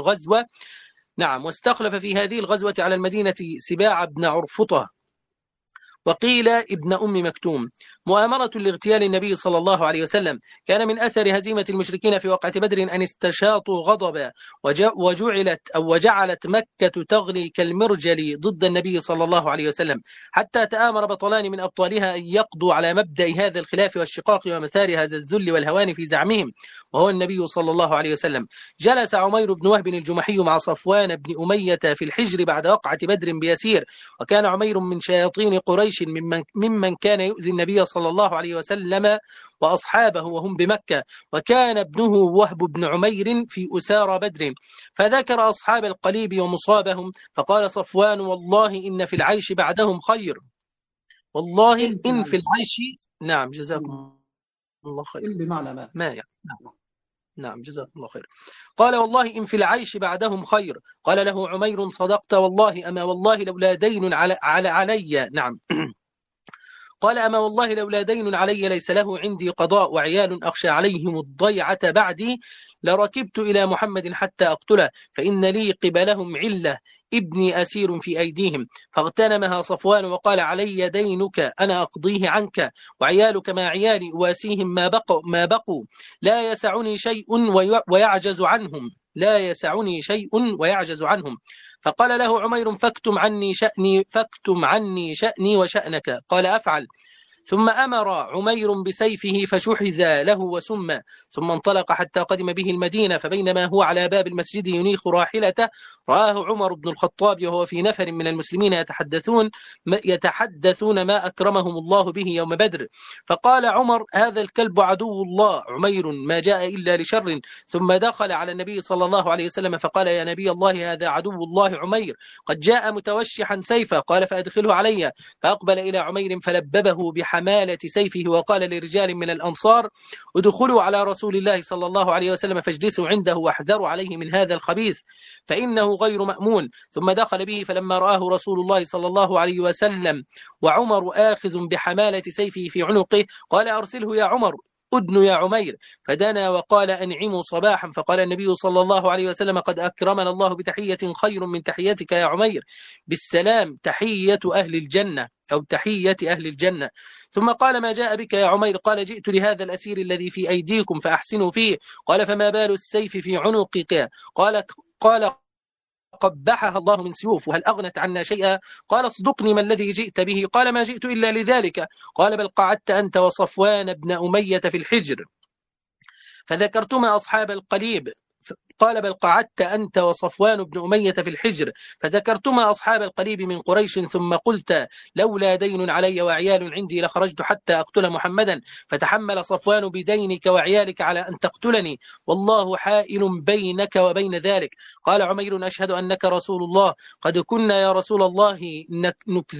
S3: هذه الغزوة على المدينة سباع بن عرفطة، وقيل ابن أم مكتوم، مؤامرة لاغتيال النبي صلى الله عليه وسلم. كان من أثر هزيمة المشركين في وقعة بدر أن استشاطوا غضبا، وجعلت مكة تغلي كالمرجل ضد النبي صلى الله عليه وسلم، حتى تآمر بطلان من أبطالها أن يقضوا على مبدأ هذا الخلاف والشقاق ومثار هذا الذل والهوان في زعمهم، وهو النبي صلى الله عليه وسلم. جلس عمير بن وهب الجمحي مع صفوان بن أمية في الحجر بعد وقعة بدر بيسير، وكان عمير من شياطين قريش ممن كان يؤذي النبي صلى الله عليه وسلم وأصحابه وهم بمكة، وكان ابنه وهب بن عمير في أسارى بدر، فذكر أصحاب القليب ومصابهم، فقال صفوان: والله إن في العيش بعدهم خير. والله إن في العيش. نعم جزاكم الله خير.
S1: بمعنى ما
S3: يعني. نعم جزاكم الله خير. قال: والله إن في العيش بعدهم خير. قال له عمير: صدقت والله، أما والله لولا دين علي. نعم. قال: أما والله لولا دين علي ليس له عندي قضاء وعيال أخشى عليهم الضيعة بعدي لركبت إلى محمد حتى أقتله، فإن لي قبلهم علة، ابني أسير في أيديهم. فاغتنمها صفوان وقال: علي دينك أنا أقضيه عنك، وعيالك ما عيالي أواسيهم ما بقوا، لا يسعني شيء ويعجز عنهم. فقال له عمير: فاكتم عني شأني وشأنك. قال: أفعل. ثم أمر عمير بسيفه فشحذ له وسم، ثم انطلق حتى قدم به المدينة. فبينما هو على باب المسجد ينيخ راحلته رآه عمر بن الخطاب وهو في نفر من المسلمين يتحدثون ما أكرمهم الله به يوم بدر. فقال عمر: هذا الكلب عدو الله، عمير ما جاء إلا لشر. ثم دخل على النبي صلى الله عليه وسلم فقال: يا نبي الله، هذا عدو الله عمير قد جاء متوشحا سيفا. قال: فأدخله علي. فأقبل إلى عمير فلببه بحمالة سيفه، وقال لرجال من الأنصار: ادخلوا على رسول الله صلى الله عليه وسلم فاجلسوا عنده واحذروا عليه من هذا الخبيث فإنه غير مأمون. ثم دخل به، فلما رآه رسول الله صلى الله عليه وسلم وعمر آخذ بحمالة سيفه في عنقه قال: أرسله يا عمر، أدن يا عمير. فدنا وقال: أنعموا صباحا. فقال النبي صلى الله عليه وسلم: قد أكرمنا الله بتحية خير من تحيتك يا عمير، بالسلام، تحية أهل الجنة أو تحية أهل الجنة. ثم قال: ما جاء بك يا عمير؟ قال: جئت لهذا الأسير الذي في أيديكم فأحسنوا فيه. قال: فما بال السيف في عنقك؟ قال: قبحها الله من سيوف، وهل أغنت عنا شيئا؟ قال: اصدقني، ما الذي جئت به؟ قال: ما جئت إلا لذلك. قال: بل قعدت أنت وصفوان بن أمية في الحجر فذكرتما أصحاب القليب. قال: بل قعدت أنت وصفوان بن أمية في الحجر فذكرتما أصحاب القليب من قريش، ثم قلت: لولا دين علي وعيال عندي لخرجت حتى أقتل محمدا، فتحمل صفوان بدينك وعيالك على أن تقتلني، والله حائل بينك وبين ذلك. قال عمير: أشهد أنك رسول الله، قد كنا يا رسول الله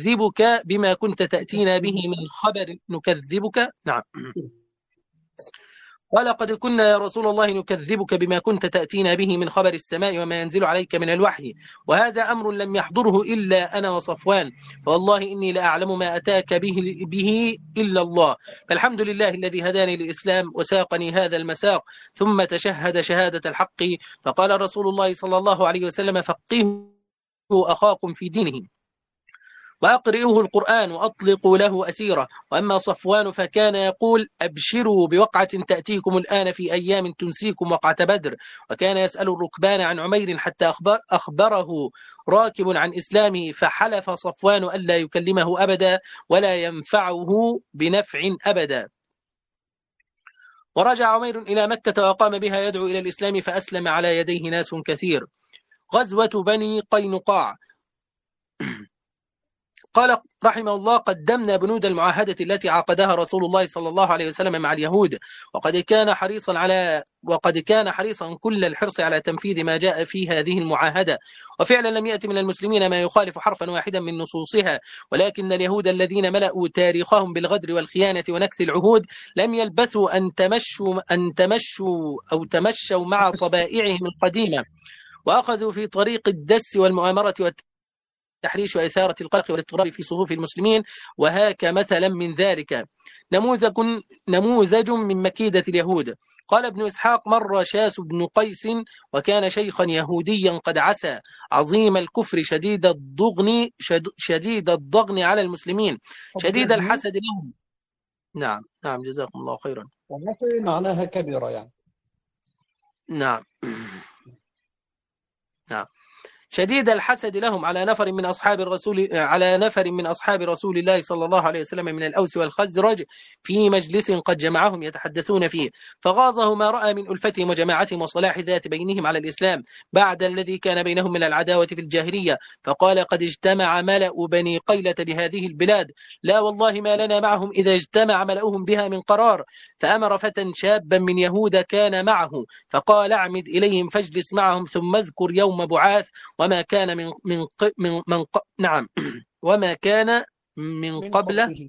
S3: نكذبك بما كنت تأتينا به من خبر. نكذبك. نعم. قال قد كنا يا رسول الله نكذبك بما كنت تأتينا به من خبر السماء وما ينزل عليك من الوحي، وهذا أمر لم يحضره إلا أنا وصفوان، فوالله إني لأعلم ما أتاك به إلا الله، فالحمد لله الذي هداني للإسلام وساقني هذا المساق. ثم تشهد شهادة الحق، فقال رسول الله صلى الله عليه وسلم: فقهوا أخاكم في دينه وأقرئوه القرآن وأطلقوا له أسيرة. وأما صفوان فكان يقول: أبشروا بوقعة تأتيكم الآن في أيام تنسيكم وقعة بدر. وكان يسأل الركبان عن عمير حتى أخبره راكب عن إسلامه، فحلف صفوان ألا يكلمه أبدا ولا ينفعه بنفع أبدا. ورجع عمير إلى مكة وقام بها يدعو إلى الإسلام، فأسلم على يديه ناس كثير. غزوة بني قينقاع. قال رحمه الله: قدمنا بنود المعاهدة التي عقدها رسول الله صلى الله عليه وسلم مع اليهود، وقد كان حريصا كل الحرص على تنفيذ ما جاء في هذه المعاهدة، وفعلا لم يأتي من المسلمين ما يخالف حرفا واحدا من نصوصها، ولكن اليهود الذين ملأوا تاريخهم بالغدر والخيانة ونكث العهود لم يلبثوا أن تمشوا مع طبائعهم القديمة، وأخذوا في طريق الدس والمؤامرة والتحريش وإثارة القلق والاضطراب في صفوف المسلمين. وهاك مثلا من ذلك نموذج من مكيدة اليهود. قال ابن إسحاق: مر شاس بن قيس وكان شيخا يهوديا قد عسى، عظيم الكفر شديد الضغن على المسلمين، شديد الحسد لهم. نعم جزاكم الله خيرا.
S1: وعسى معناها كبيرة يعني.
S3: نعم شديد الحسد لهم على نفر من أصحاب رسول الله صلى الله عليه وسلم من الأوس والخزرج في مجلس قد جمعهم يتحدثون فيه، فغاظه ما رأى من ألفتهم وجماعتهم وصلاح ذات بينهم على الإسلام بعد الذي كان بينهم من العداوة في الجاهلية، فقال: قد اجتمع ملأ بني قيلة بهذه البلاد، لا والله ما لنا معهم إذا اجتمع ملأهم بها من قرار. فأمر فتى شابا من يهود كان معه، فقال: اعمد إليهم فاجلس معهم، ثم اذكر يوم بعاث وما كان وما كان من قبله.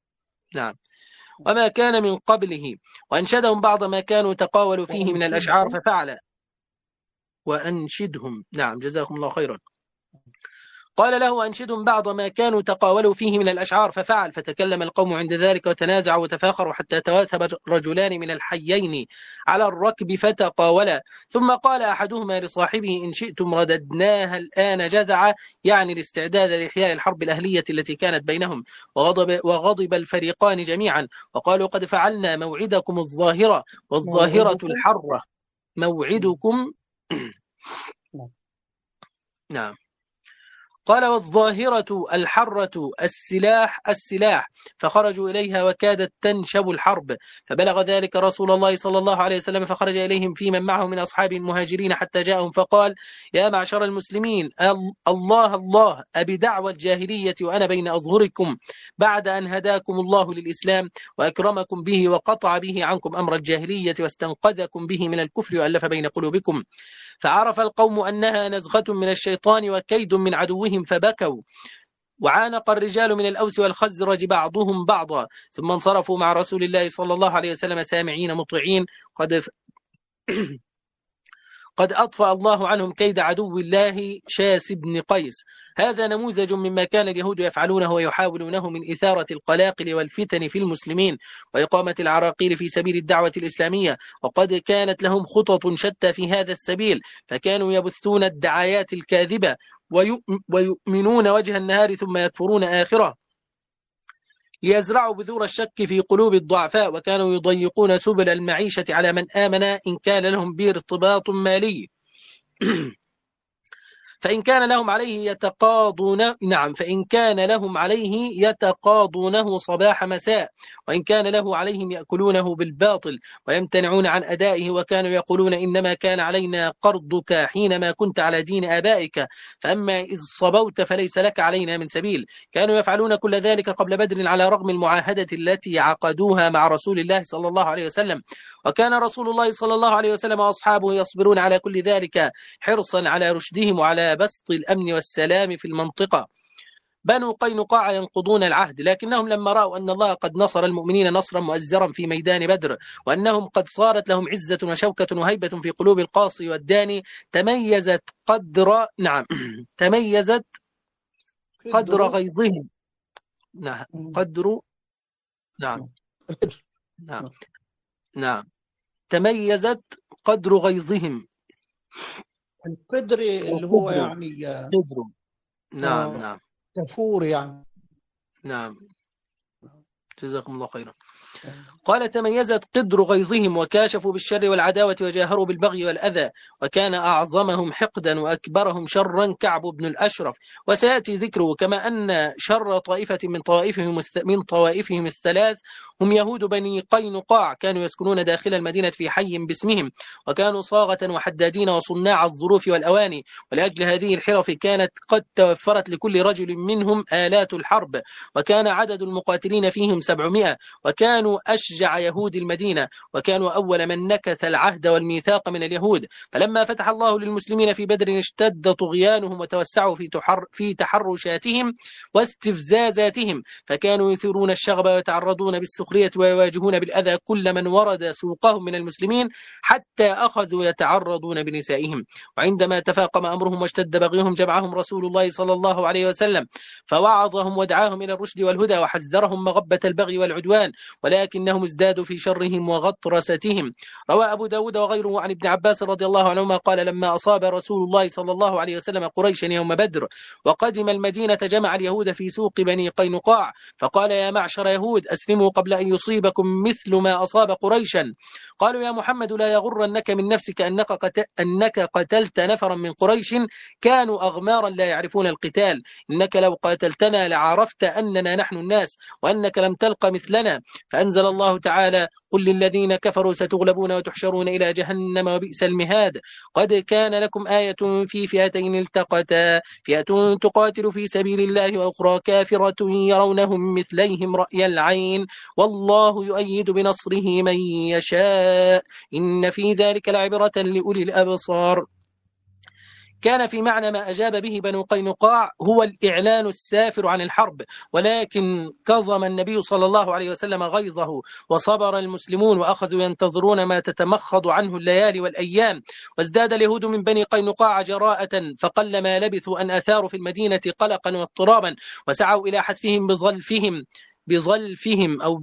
S3: وما كان من قبله، وأنشدهم بعض ما كانوا تقاولوا فيه من الأشعار ففعل. وأنشدهم. جزاكم الله خيرا. قال له: أنشدهم بعض ما كانوا تقاولوا فيه من الأشعار ففعل. فتكلم القوم عند ذلك وتنازعوا وتفاخروا حتى تواسب رجلان من الحيين على الركب فتقاولا، ثم قال أحدهما لصاحبه: إن شئتم رددناها الآن جزعا، يعني الاستعداد لإحياء الحرب الأهلية التي كانت بينهم. وغضب الفريقان جميعا وقالوا: قد فعلنا موعدكم الظاهرة والظاهرة الحرة. موعدكم. نعم. قال: والظاهرة الحرة السلاح، فخرجوا إليها وكادت تنشب الحرب، فبلغ ذلك رسول الله صلى الله عليه وسلم، فخرج إليهم في من معه من أصحاب المهاجرين حتى جاءهم فقال: يا معشر المسلمين، الله أبي دعوى الجاهلية وأنا بين أظهركم بعد أن هداكم الله للإسلام وأكرمكم به وقطع به عنكم أمر الجاهلية واستنقذكم به من الكفر وألف بين قلوبكم. فعرف القوم أنها نزغة من الشيطان وكيد من عدوهم فبكوا. وعانق الرجال من الأوس والخزرج بعضهم بعضا، ثم انصرفوا مع رسول الله صلى الله عليه وسلم سامعين مطيعين قد أطفأ الله عنهم كيد عدو الله شاس بن قيس. هذا نموذج مما كان اليهود يفعلونه ويحاولونه من إثارة القلاقل والفتن في المسلمين وإقامة العراقيل في سبيل الدعوة الإسلامية، وقد كانت لهم خطط شتى في هذا السبيل، فكانوا يبثون الدعايات الكاذبة ويؤمنون وجه النهار ثم يكفرون آخره ليزرعوا بذور الشك في قلوب الضعفاء، وكانوا يضيقون سبل المعيشة على من آمن إن كان لهم به ارتباط مالي فإن كان لهم عليه يتقاضونه صباح مساء، وإن كان له عليهم يأكلونه بالباطل ويمتنعون عن أدائه، وكانوا يقولون: إنما كان علينا قرضك حينما كنت على دين آبائك، فأما إذ صبوت فليس لك علينا من سبيل. كانوا يفعلون كل ذلك قبل بدر على رغم المعاهدة التي عقدوها مع رسول الله صلى الله عليه وسلم، وكان رسول الله صلى الله عليه وسلم وأصحابه يصبرون على كل ذلك حرصا على رشدهم وعلى بسط الأمن والسلام في المنطقة. بنو قينقاع ينقضون العهد، لكنهم لما رأوا أن الله قد نصر المؤمنين نصرا مؤزرا في ميدان بدر، وأنهم قد صارت لهم عزة وشوكة وهيبة في قلوب القاصي والداني، تميزت قدر غيظهم. نعم قدر نعم نعم نعم تميزت قدر غيظهم.
S1: القدر اللي هو يعني
S3: قدر نعم
S1: كفور يعني.
S3: نعم جزاكم الله خيرا. قال تميزت قدر غيظهم وكاشفوا بالشر والعداوة وجاهروا بالبغي والأذى، وكان أعظمهم حقدا وأكبرهم شرا كعب بن الأشرف، وسيأتي ذكره. كما أن شر طائفة من طوائفهم الثلاث هم يهود بني قينقاع، كانوا يسكنون داخل المدينة في حي باسمهم، وكانوا صاغة وحدادين وصناع الظروف والأواني، ولأجل هذه الحرف كانت قد توفرت لكل رجل منهم آلات الحرب، وكان عدد المقاتلين فيهم 700، وكانوا أشجع يهود المدينة، وكانوا أول من نكث العهد والميثاق من اليهود. فلما فتح الله للمسلمين في بدر اشتد طغيانهم وتوسعوا في تحرشاتهم واستفزازاتهم، فكانوا يثيرون الشغب ويتعرضون بالسخرية ويواجهون بالأذى كل من ورد سوقهم من المسلمين، حتى أخذوا يتعرضون بنسائهم. وعندما تفاقم أمرهم واشتد بغيهم جمعهم رسول الله صلى الله عليه وسلم، فوعظهم ودعاهم إلى الرشد والهدى وحذرهم مغبة البغي والعدوان، ولكنهم ازدادوا في شرهم وغطرستهم. روى أبو داود وغيره عن ابن عباس رضي الله عنهما قال لما أصاب رسول الله صلى الله عليه وسلم قريشا يوم بدر وقدم المدينة، جمع اليهود في سوق بني قينقاع، فقال يا معشر يهود أسلموا قبل أن يصيبكم مثل ما أصاب قريشا. قالوا يا محمد لا يغرنك من نفسك أنك قتلت نفرا من قريش كانوا أغمارا لا يعرفون القتال، إنك لو قاتلتنا لعرفت أننا نحن الناس وأنك لم تلق مثلنا. فأنزل الله تعالى قل للذين كفروا ستغلبون وتحشرون إلى جهنم وبئس المهاد. قد كان لكم آية في فئتين التقتا، فئة تقاتل في سبيل الله وأخرى كافرة يرونهم مثليهم رأي العين والله يؤيد بنصره من يشاء إن في ذلك لعبرة لأولي الأبصار. كان في معنى ما أجاب به بنو قينقاع هو الإعلان السافر عن الحرب، ولكن كظم النبي صلى الله عليه وسلم غيظه، وصبر المسلمون وأخذوا ينتظرون ما تتمخض عنه الليالي والأيام. وازداد اليهود من بني قينقاع جراءة، فقل ما لبثوا أن أثاروا في المدينة قلقا واضطرابا، وسعوا إلى حتفهم بظلفهم أو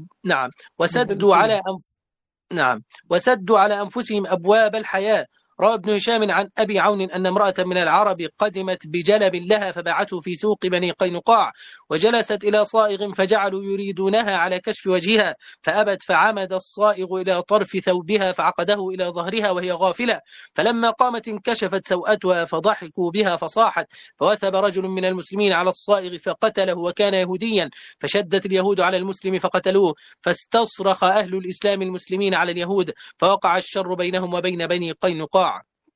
S3: وسدوا على أنفسهم أبواب الحياة. روى ابن هشام عن أبي عون أن امرأة من العرب قدمت بجلب لها فباعته في سوق بني قينقاع، وجلست إلى صائغ فجعلوا يريدونها على كشف وجهها فأبت، فعمد الصائغ إلى طرف ثوبها فعقده إلى ظهرها وهي غافلة، فلما قامت انكشفت سوءتها فضحكوا بها فصاحت، فوثب رجل من المسلمين على الصائغ فقتله وكان يهوديا، فشدت اليهود على المسلم فقتلوه، فاستصرخ أهل الإسلام المسلمين على اليهود، فوقع الشر بينهم وبين بني قينقاع.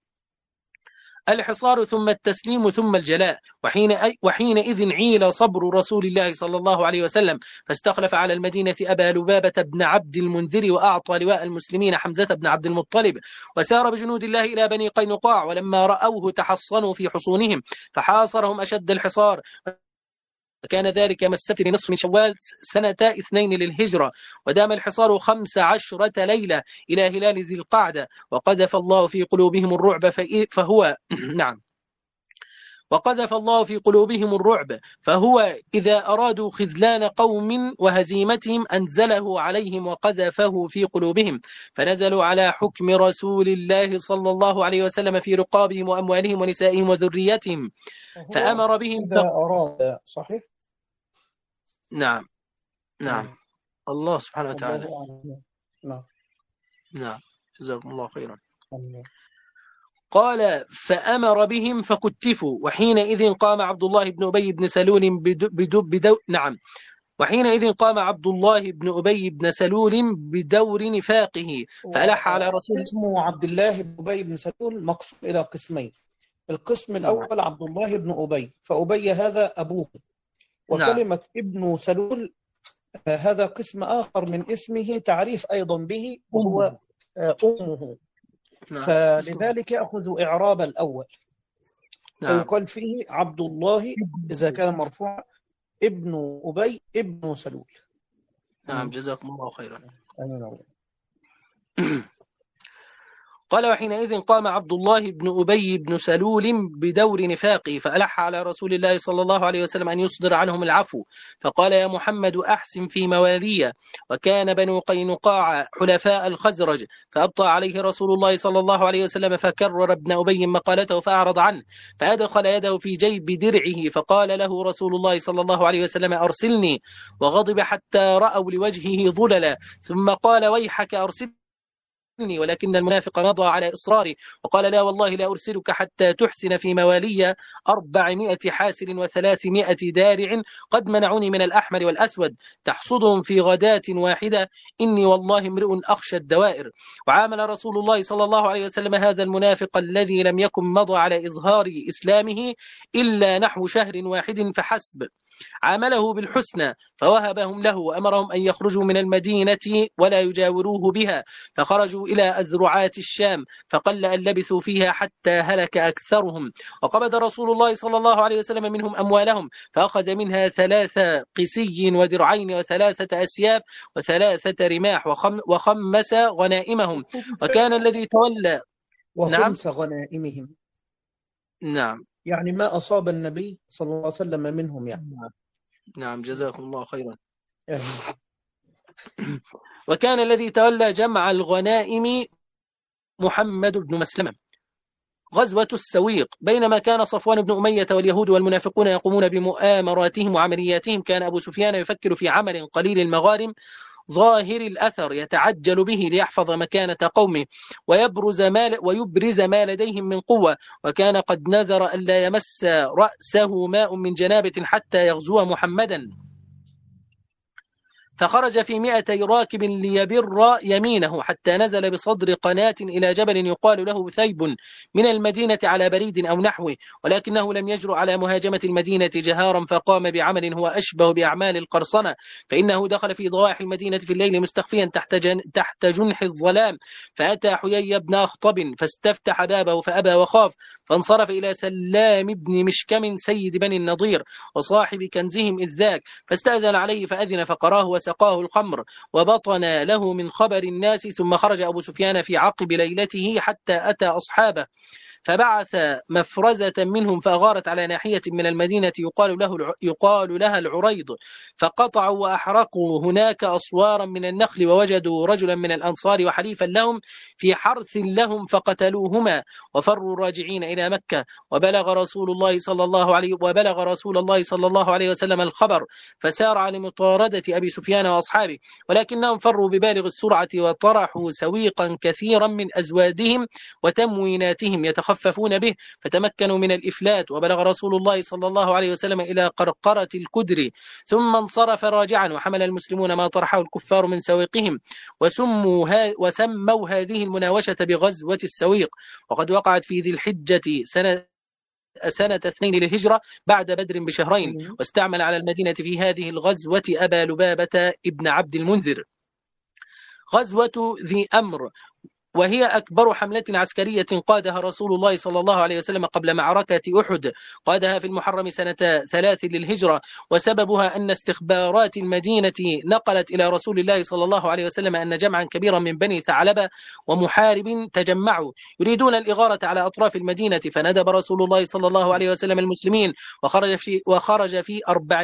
S3: الحصار ثم التسليم ثم الجلاء. وحينئذ عيل صبر رسول الله صلى الله عليه وسلم، فاستخلف على المدينة أبا لبابة بن عبد المنذر، وأعطى لواء المسلمين حمزة بن عبد المطلب، وسار بجنود الله إلى بني قينقاع، ولما رأوه تحصنوا في حصونهم فحاصرهم أشد الحصار. كان ذلك يوم السبت نصف من شوال سنة 2 للهجرة، ودام الحصار 15 ليلة إلى هلال ذي القعدة، وقذف الله في قلوبهم الرعب وقذف الله في قلوبهم الرعب، فهو إذا أرادوا خذلان قوم وهزيمتهم أنزله عليهم وقذفه في قلوبهم، فنزلوا على حكم رسول الله صلى الله عليه وسلم في رقابهم وأموالهم ونسائهم وذريتهم، فأمر بهم
S1: إذا أراد. صحيح.
S3: نعم الله سبحانه وتعالى. نعم جزاكم الله خيرا. قال فأمر بهم فكتفوا، وحينئذ قام عبد الله بن أبي بن سلول وحينئذ قام عبد الله بن أبي بن سلول بدور نفاقه فألح على رسول.
S1: اسمه عبد الله بن أبي بن سلول مقسم إلى قسمين. القسم الأول عبد الله بن أبي، فأبي هذا أبوه، وكلمة ابن سلول هذا قسم آخر من اسمه تعريف أيضا به، وهو أمه. فلذلك يأخذ إعراب الأول، فيقال فيه عبد الله إذا كان مرفوعا، ابن أبي ابن سلول.
S3: نعم جزاكم الله خيرا.
S1: آمين.
S3: قال وحينئذ قام عبد الله بن أبي بن سلول بدور نفاقه فألح على رسول الله صلى الله عليه وسلم أن يصدر عنهم العفو، فقال يا محمد أحسن في موالي. وكان بنو قينقاع حلفاء الخزرج، فأبطأ عليه رسول الله صلى الله عليه وسلم، فكرر ابن أبي مقالته فأعرض عنه، فأدخل يده في جيب درعه، فقال له رسول الله صلى الله عليه وسلم أرسلني، وغضب حتى رأوا لوجهه ظللا، ثم قال ويحك أرسلني، ولكن المنافق مضى على إصراري وقال لا والله لا أرسلك حتى تحسن في موالي 400 حاسر و300 دارع قد منعوني من الأحمر والأسود تحصدهم في غداة واحدة، إني والله امرئ أخشى الدوائر. وعامل رسول الله صلى الله عليه وسلم هذا المنافق الذي لم يكن مضى على إظهار إسلامه إلا نحو شهر واحد فحسب، عامله بالحسنى فوهبهم له، وأمرهم أن يخرجوا من المدينة ولا يجاوروه بها، فخرجوا إلى أزرعات الشام، فقل أن لبثوا فيها حتى هلك أكثرهم. وقبض رسول الله صلى الله عليه وسلم منهم أموالهم، فأخذ منها 3 قسي ودرعين و3 أسياف و3 رماح وخمس غنائمهم. وكان الذي تولى
S1: وخمس غنائمهم،
S3: نعم
S1: يعني ما أصاب النبي صلى الله عليه وسلم منهم يعني.
S3: نعم جزاكم الله خيرا. وكان الذي تولى جمع الغنائم محمد بن مسلمة. غزوة السويق. بينما كان صفوان بن أمية واليهود والمنافقون يقومون بمؤامراتهم وعملياتهم، كان أبو سفيان يفكر في عمل قليل المغارم ظاهر الأثر يتعجل به ليحفظ مكانة قومه ويبرز ما لديهم من قوة، وكان قد نذر ألا يمس رأسه ماء من جنابة حتى يغزو محمدا، فخرج في 200 راكب ليبر يمينه حتى نزل بصدر قناة إلى جبل يقال له ثيب من المدينة على بريد أو نحوه، ولكنه لم يجرؤ على مهاجمة المدينة جهارا، فقام بعمل هو أشبه بأعمال القرصنة، فإنه دخل في ضواحي المدينة في الليل مستخفيا تحت جنح الظلام، فأتى حيي بن أخطب فاستفتح بابه فأبى وخاف، فانصرف إلى سلام بن مشكم سيد بني النضير وصاحب كنزهم إذ ذاك، فاستأذن عليه فأذن فقراه وسقاه الخمر وبطن له من خبر الناس، ثم خرج أبو سفيان في عقب ليلته حتى أتى أصحابه، فبعث مفرزة منهم فأغارت على ناحية من المدينة يقال لها العريض، فقطعوا وأحرقوا هناك أصوارا من النخل، ووجدوا رجلا من الأنصار وحليفا لهم في حرث لهم فقتلوهما وفروا راجعين إلى مكة. وبلغ رسول الله صلى الله عليه وسلم الخبر، فسارع لمطاردة أبي سفيان وأصحابه، ولكنهم فروا ببالغ السرعة وطرحوا سويقا كثيرا من أزوادهم وتمويناتهم يتخففون به، فتمكنوا من الإفلات. وبلغ رسول الله صلى الله عليه وسلم إلى قرقرة الكدر، ثم انصرف راجعا، وحمل المسلمون ما طرحه الكفار من سويقهم، وسموا هذه المناوشة بغزوة السويق، وقد وقعت في ذي الحجة سنة 2 للهجرة بعد بدر بشهرين، واستعمل على المدينة في هذه الغزوة أبا لبابة ابن عبد المنذر. غزوة ذي أمر، وهي أكبر حملة عسكرية قادها رسول الله صلى الله عليه وسلم قبل معركة أحد، قادها في المحرم سنة 3 للهجرة، وسببها أن استخبارات المدينة نقلت إلى رسول الله صلى الله عليه وسلم أن جمعا كبيرا من بني ثعلبة ومحارب تجمعوا يريدون الإغارة على أطراف المدينة، فندب رسول الله صلى الله عليه وسلم المسلمين، وخرج في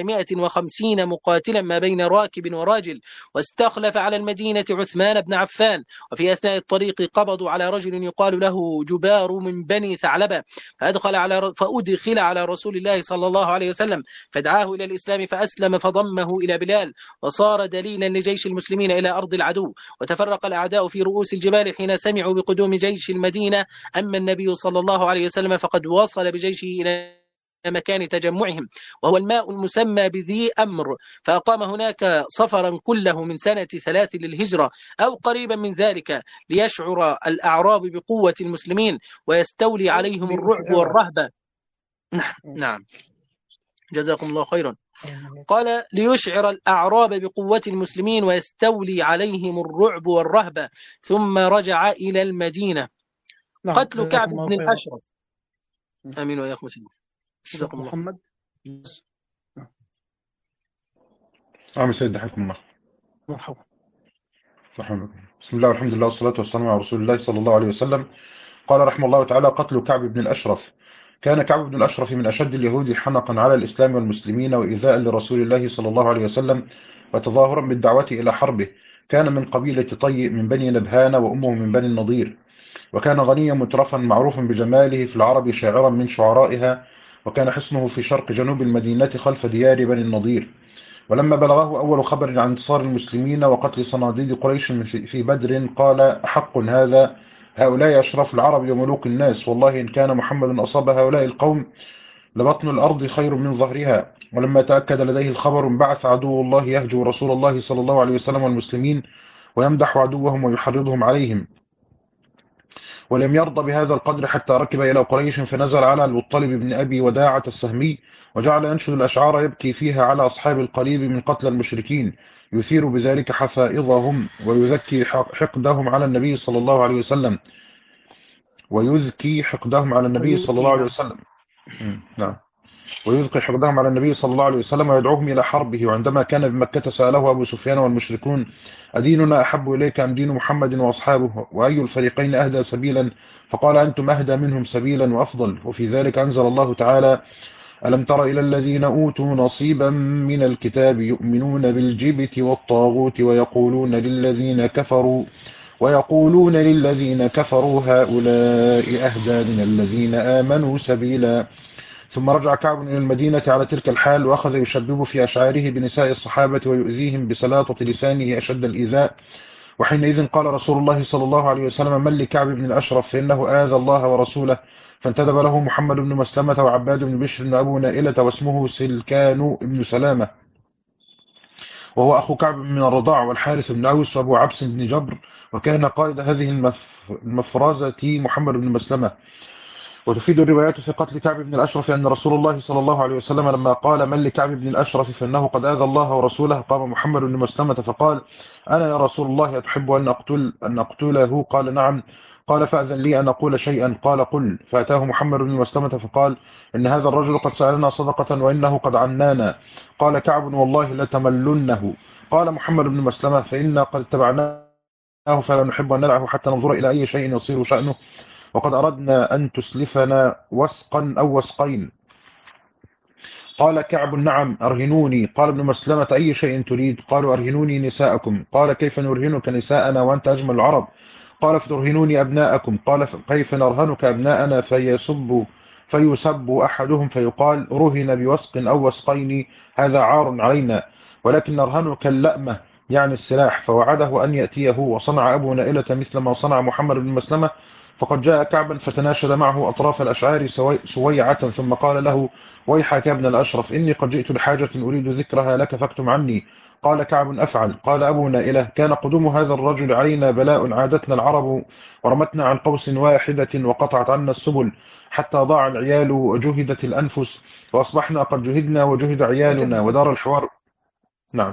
S3: 450 مقاتلا ما بين راكب وراجل، واستخلف على المدينة عثمان بن عفان. وفي أثناء الطريق قبضوا على رجل يقال له جبار من بني ثعلبة، فأدخل على رسول الله صلى الله عليه وسلم، فدعاه إلى الإسلام فأسلم، فضمه إلى بلال، وصار دليلا لجيش المسلمين إلى أرض العدو. وتفرق الأعداء في رؤوس الجبال حين سمعوا بقدوم جيش المدينة، أما النبي صلى الله عليه وسلم فقد وصل بجيشه إلى مكان تجمعهم، وهو الماء المسمى بذي أمر، فأقام هناك صفرا كله من سنة 3 للهجرة أو قريبا من ذلك، ليشعر الأعراب بقوة المسلمين ويستولي عليهم الرعب والرهبة. نعم جزاكم الله خيرا. قال ليشعر الأعراب بقوة المسلمين ويستولي عليهم الرعب والرهبة، ثم رجع إلى المدينة. قتل كعب بن الأشرف. آمين وإياكم سيدي.
S1: محمد.
S4: عام سيد حكم الله.
S3: مرحبا.
S4: بسم الله والحمد لله والصلاة والسلام على رسول الله صلى الله عليه وسلم. قال رحمه الله تعالى: قتل كعب بن الأشرف. كان كعب بن الأشرف من أشد اليهود حنقا على الإسلام والمسلمين وإيذاء لرسول الله صلى الله عليه وسلم وتظاهرا بالدعوة إلى حربه. كان من قبيلة طيء من بني نبهان وأمه من بني النضير، وكان غنيا مترفا معروفا بجماله في العرب، شاعرا من شعرائها، وكان حصنه في شرق جنوب المدينة خلف ديار بني النضير. ولما بلغه أول خبر عن انتصار المسلمين وقتل صناديد قريش في بدر قال: أحق هؤلاء أشراف العرب وملوك الناس، والله إن كان محمد أصاب هؤلاء القوم لبطن الأرض خير من ظهرها. ولما تأكد لديه الخبر انبعث عدو الله يهجو رسول الله صلى الله عليه وسلم والمسلمين ويمدح عدوهم ويحرضهم عليهم، ولم يرضى بهذا القدر حتى ركب إلى قريش فنزل على المطلب بن أبي وداعة السهمي وجعل ينشد الأشعار يبكي فيها على أصحاب القليب من قتل المشركين، يثير بذلك حفائظهم ويذكي حقدهم على النبي صلى الله عليه وسلم نعم، ويذكي حقدهم على النبي صلى الله عليه وسلم ويدعوهم إلى حربه. وعندما كان بمكة سأله أبو سفيان والمشركون: أديننا أحب إليك أم دين محمد وأصحابه، وأي الفريقين أهدى سبيلا؟ فقال: أنتم أهدى منهم سبيلا وأفضل. وفي ذلك أنزل الله تعالى: ألم تر إلى الذين أوتوا نصيبا من الكتاب يؤمنون بالجبت والطاغوت ويقولون للذين كفروا هؤلاء أهدى من الذين آمنوا سبيلا. ثم رجع كعب إلى المدينة على تلك الحال، وأخذ يشبب في أشعاره بنساء الصحابة ويؤذيهم بسلاطة لسانه أشد الإيذاء. وحينئذ قال رسول الله صلى الله عليه وسلم: من لكعب بن الأشرف فإنه آذى الله ورسوله. فانتدب له محمد بن مسلمة وعباد بن بشر وأبو نائلة واسمه سلكان بن سلامة، وهو أخو كعب من الرضاع، والحارث بن أوس وأبو عبس بن جبر، وكان قائد هذه المفرزة محمد بن مسلمة. وتفيد الروايات في قتل كعب بن الأشرف أن رسول الله صلى الله عليه وسلم لما قال: من لكعب بن الأشرف فإنه قد آذى الله ورسوله، قام محمد بن مسلمة فقال: أنا يا رسول الله، أتحب أن أقتله؟ قال: نعم. قال: فأذن لي أن أقول شيئا. قال: قل. فأتاه محمد بن مسلمة فقال: إن هذا الرجل قد سألنا صدقة وإنه قد عنانا. قال كعب: والله لتملنه. قال محمد بن مسلمة: فإنا قد اتبعناه فلا نحب أن ندعه حتى ننظر إلى أي شيء يصير شأنه، وقد أردنا أن تسلفنا وسقا أو وسقين. قال كعب: نعم، أرهنوني. قال ابن مسلمة: أي شيء تريد؟ قالوا: أرهنوني نساءكم. قال: كيف نرهنك نساءنا وأنت أجمل العرب؟ قال: فترهنوني أبناءكم. قال: كيف نرهنك أبناءنا فيسب أحدهم فيقال: رهن بوسق أو وسقين، هذا عار علينا، ولكن نرهنك اللأمة، يعني السلاح. فوعده أن يأتيه، وصنع أبو نائلة مثل ما صنع محمد بن مسلمة. فقد جاء كعبا فتناشد معه أطراف الأشعار سويعة، ثم قال له: ويحك يا ابن الأشرف، إني قد جئت لحاجة أريد ذكرها لك فاكتم عني. قال كعب: أفعل. قال أبو نائلة: كان قدوم هذا الرجل علينا بلاء، عادتنا العرب ورمتنا عن قوس واحدة وقطعت عنا السبل، حتى ضاع العيال وجهدت الأنفس، وأصبحنا قد جهدنا وجهد عيالنا ودار الحوار. نعم،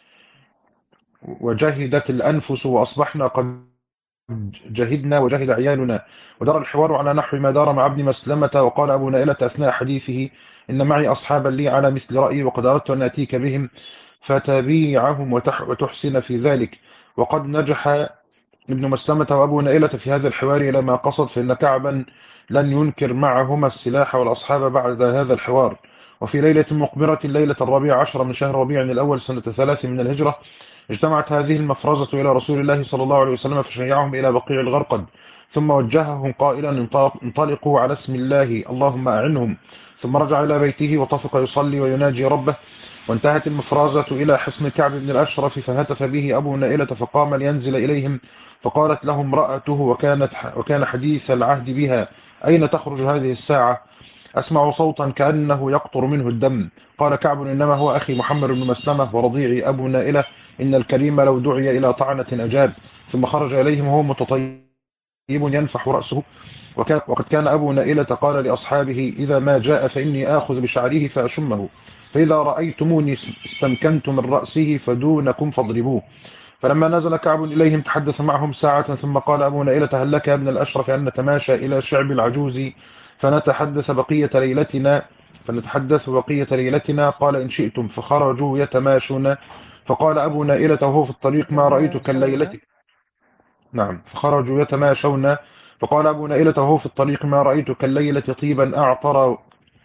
S4: وجهدت الأنفس وأصبحنا قد جهدنا وجهد عيالنا ودار الحوار على نحو ما دار مع ابن مسلمة. وقال أبو نائلة أثناء حديثه: إن معي أصحابا لي على مثل رأيي، وقد أردت أن أتيك بهم فتبيعهم وتحسن في ذلك. وقد نجح ابن مسلمة وأبو نائلة في هذا الحوار إلى ما قصد، فإن كعبا لن ينكر معهما السلاح والأصحاب بعد هذا الحوار. وفي ليلة مقبرة ليلة 14 من شهر ربيع الأول سنة 3 من الهجرة اجتمعت هذه المفرزة إلى رسول الله صلى الله عليه وسلم فشيعهم إلى بقيع الغرقد، ثم وجههم قائلا: انطلقوا على اسم الله، اللهم أعنهم. ثم رجع إلى بيته وطفق يصلي ويناجي ربه. وانتهت المفرزة إلى حصن كعب بن الأشرف، فهتف به أبو نائلة فقام لينزل إليهم، فقالت له امرأته وكان حديث العهد بها: أين تخرج هذه الساعة؟ أسمع صوتا كأنه يقطر منه الدم. قال كعب: إنما هو أخي محمد بن مسلمة ورضيعي أبو نائلة، إن الكريم لو دعي إلى طعنة أجاب. ثم خرج إليهم وهو متطيب ينفح رأسه. وقد كان أبو نائلة قال لأصحابه: إذا ما جاء فإني آخذ بشعره فأشمه، فإذا رأيتموني استمكنت من رأسه فدونكم فاضربوه. فلما نزل كعب إليهم تحدث معهم ساعة، ثم قال أبو نائلة: هل لك يا ابن الأشرف أن نتماشى إلى شعب العجوز فنتحدث بقية ليلتنا؟ فنتحدث بقية ليلتنا. قال إن شئتم. فخرجوا يتماشون. فقال أبو نائلة وهو في الطريق ما رأيتك الليلة. نعم. فخرجوا يتماشون. فقال أبو نائلة وهو في الطريق ما رأيتك الليلة طيبا أعطر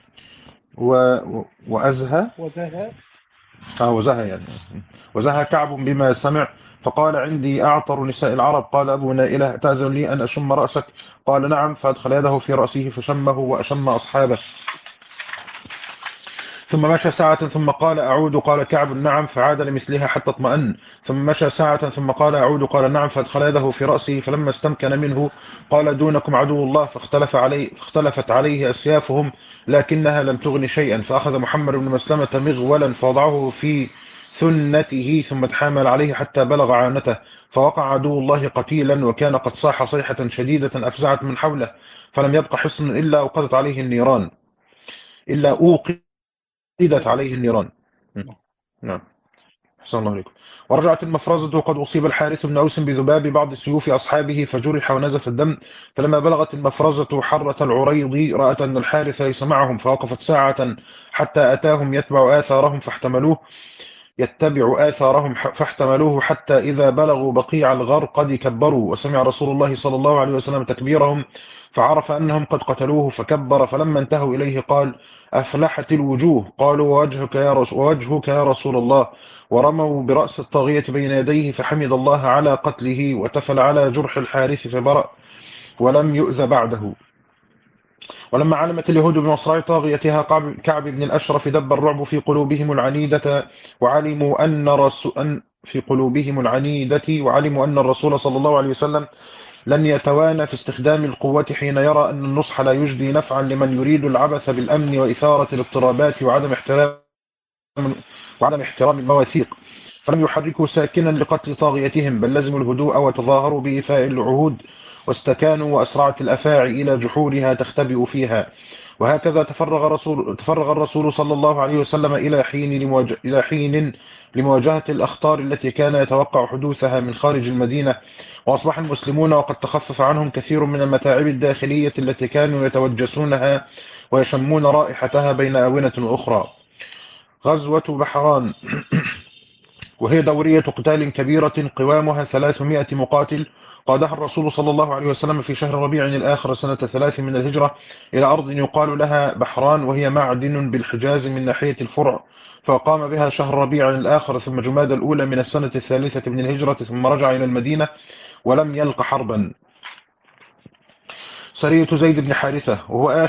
S4: وأزهى. وزهى يعني. وزهى كعب بما سمع. فقال عندي أعطر نساء العرب. قال أبو نائلة تأذن لي أن أشم رأسك؟ قال نعم. فأدخل يده في رأسه فشمه وأشم أصحابه. ثم مشى ساعة ثم قال أعود. قال كعب نعم. فعاد لمثلها حتى اطمأن. ثم مشى ساعة ثم قال أعود. قال نعم. فأدخل يده في رأسه فلما استمكن منه قال دونكم عدو الله. فاختلفت عليه أسيافهم لكنها لم تغن شيئا. فأخذ محمد بن مسلمة مغولا فوضعه في ثنته ثم تحامل عليه حتى بلغ عانته. فوقع عدو الله قتيلا وكان قد صاح صيحة شديدة أفزعت من حوله فلم يبق حصن إلا أوقدت عليه النيران. أوقدت عليه النيران. نعم. أحسن الله عليكم. ورجعت المفرزة وقد أصيب الحارث بن أوس بذباب بعض سيوف أصحابه فجرح ونزف الدم. فلما بلغت المفرزة حرة العريض رأت أن الحارث ليس معهم فوقفت ساعة حتى أتاهم يتبع آثارهم فاحتملوه حتى إذا بلغوا بقيع الغرقد كبروا. وسمع رسول الله صلى الله عليه وسلم تكبيرهم فعرف أنهم قد قتلوه فكبر. فلما انتهوا إليه قال أفلحت الوجوه. قالوا ووجهك يا رسول الله. ورموا برأس الطاغية بين يديه فحمد الله على قتله وتفل على جرح الحارث فبرأ ولم يؤذ بعده. ولما علمت اليهود بمصرع طاغيتها كعب بن الأشرف دب الرعب في قلوبهم العنيدة وعلموا أن الرسول صلى الله عليه وسلم لن يتوانى في استخدام القوة حين يرى أن النصح لا يجدي نفعا لمن يريد العبث بالأمن وإثارة الاضطرابات وعدم احترام المواثيق. فلم يحركوا ساكنا لقتل طاغيتهم بل لزموا الهدوء وتظاهروا بإيفاء العهود واستكانوا وأسرعت الأفاعي إلى جحورها تختبئ فيها. وهكذا تفرغ الرسول صلى الله عليه وسلم إلى حين لمواجهة الأخطار التي كان يتوقع حدوثها من خارج المدينة. وأصبح المسلمون وقد تخفف عنهم كثير من المتاعب الداخلية التي كانوا يتوجسونها ويشمون رائحتها بين آونة وأخرى. غزوة بحران وهي دورية قتال كبيرة قوامها 300 مقاتل قادها الرسول صلى الله عليه وسلم في شهر ربيع الآخر سنة 3 من الهجرة إلى أرض يقال لها بحران وهي معدن بالحجاز من ناحية الفرع. فقام بها شهر ربيع الآخر ثم جماد الأولى من السنة 3 من الهجرة ثم رجع إلى المدينة ولم يلق حربا. سرية زيد بن حارثة وهي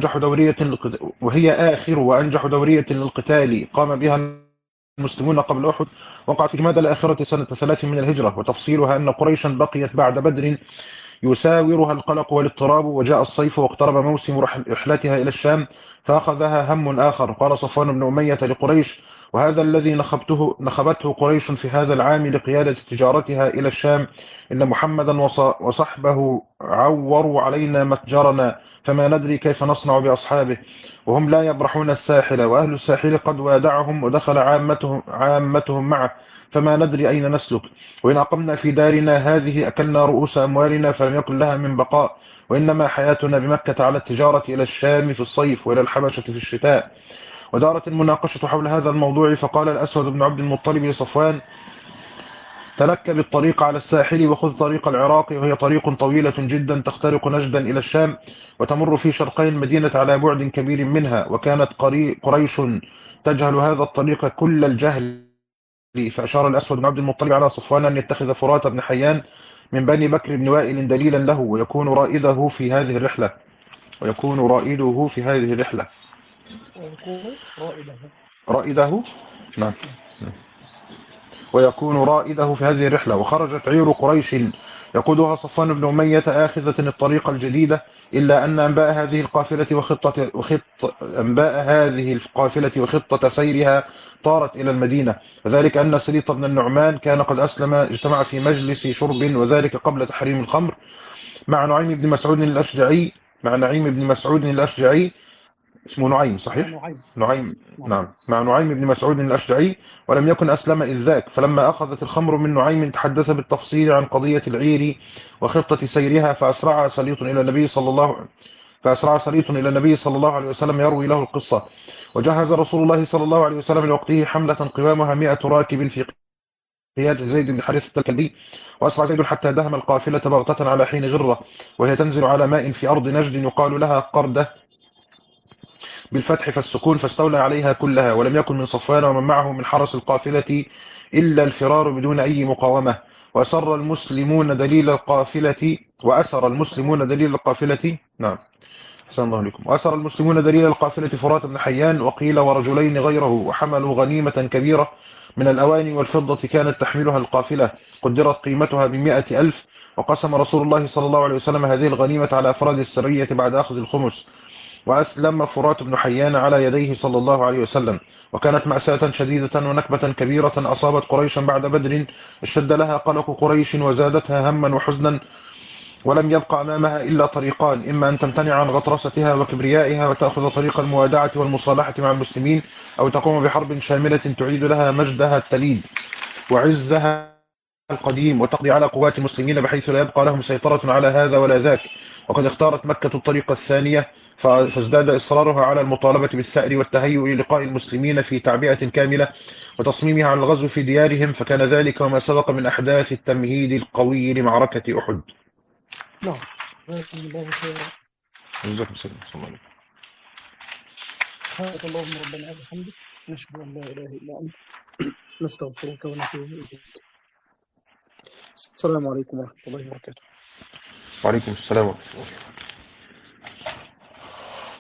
S4: آخر وأنجح دورية للقتال قام بها المسلمون قبل أحد. وقع في جماد الآخرة سنة 3 من الهجرة. وتفصيلها أن قريشا بقيت بعد بدر يساورها القلق والاضطراب وجاء الصيف واقترب موسم رحلتها إلى الشام فأخذها هم آخر. قال صفوان بن أمية لقريش وهذا الذي نخبته قريش في هذا العام لقيادة تجارتها إلى الشام إن محمدا وصحبه عوروا علينا متجرنا فما ندري كيف نصنع بأصحابه وهم لا يبرحون الساحل وأهل الساحل قد وادعهم ودخل عامتهم معه فما ندري أين نسلك وإن أقمنا في دارنا هذه أكلنا رؤوس أموالنا فلم يكن لها من بقاء وإنما حياتنا بمكة على التجارة إلى الشام في الصيف وإلى الحبشة في الشتاء. ودارت المناقشة حول هذا الموضوع فقال الأسود بن عبد المطلب لصفوان تلك بالطريق على الساحل وخذ طريق العراق وهي طريق طويلة جدا تخترق نجدا إلى الشام وتمر في شرقي المدينة على بعد كبير منها وكانت قريش تجهل هذا الطريق كل الجهل. فأشار الأسود بن عبد المطلب على صفوان أن يتخذ فرات بن حيان من بني بكر بن وائل دليلا له ويكون رائده في هذه الرحلة نعم ويكون رائده في هذه الرحلة. وخرجت عير قريش يقودها صفوان بن أمية آخذة الطريق الجديدة إلا أن أنباء هذه القافلة وخطة سيرها طارت إلى المدينة وذلك أن سليط بن النعمان كان قد أسلم اجتمع في مجلس شرب وذلك قبل تحريم الخمر مع نعيم بن مسعود الأشجعي اسمه نعيم صحيح؟ نعيم نعم مع نعيم بن مسعود الأشجعي ولم يكن أسلم إذ ذاك. فلما أخذت الخمر من نعيم تحدث بالتفصيل عن قضية العير وخطة سيرها فأسرع سليط إلى النبي صلى فأسرع سريط إلى النبي صلى الله عليه وسلم يروي له القصة. وجهز رسول الله صلى الله عليه وسلم لوقته حملة قوامها 100 راكب في قيادة زيد بن حارثة الكلبي. وأسرع زيد حتى دهم القافلة بغتة على حين غرة، وهي تنزل على ماء في أرض نجد يقال لها قردة بالفتح فالسكون، فاستولى عليها كلها، ولم يكن من صفوان ومن معه من حرس القافلة إلا الفرار بدون أي مقاومة. وأسر المسلمون دليل القافلة نعم أحسن الله عليكم. وأسر المسلمون دليل القافلة فرات بن حيان وقيل ورجلين غيره، وحملوا غنيمة كبيرة من الأواني والفضة كانت تحملها القافلة، قدرت قيمتها ب100,000. وقسم رسول الله صلى الله عليه وسلم هذه الغنيمة على أفراد السرية بعد أخذ الخمس. وأسلم فرات بن حيان على يديه صلى الله عليه وسلم. وكانت مأساة شديدة ونكبة كبيرة أصابت قريشا بعد بدر، اشتد لها قلق قريش وزادتها هما وحزنا، ولم يبقى أمامها إلا طريقان: إما أن تمتنع عن غطرستها وكبريائها وتأخذ طريق الموادعة والمصالحة مع المسلمين، أو تقوم بحرب شاملة تعيد لها مجدها التليد وعزها القديم، وتقضي على قوات المسلمين بحيث لا يبقى لهم سيطرة على هذا ولا ذاك. وقد اختارت مكة الطريقة الثانية، فازداد إصرارها على المطالبة بالثأر والتهيؤ للقاء المسلمين في تعبئة كاملة وتصميمها على الغزو في ديارهم، فكان ذلك وما سبق من أحداث التمهيد القوي لمعركة أحد.
S1: نعم. جزاكم الله خيرا.
S4: جزاكم الله خيرا.
S1: سبحانك اللهم ربنا وبحمدك، نشهد أن لا إله إلا أنت، نستغفرك ونتوب إليك. السلام عليكم ورحمة الله وبركاته.
S4: وعليكم السلام ورحمة الله.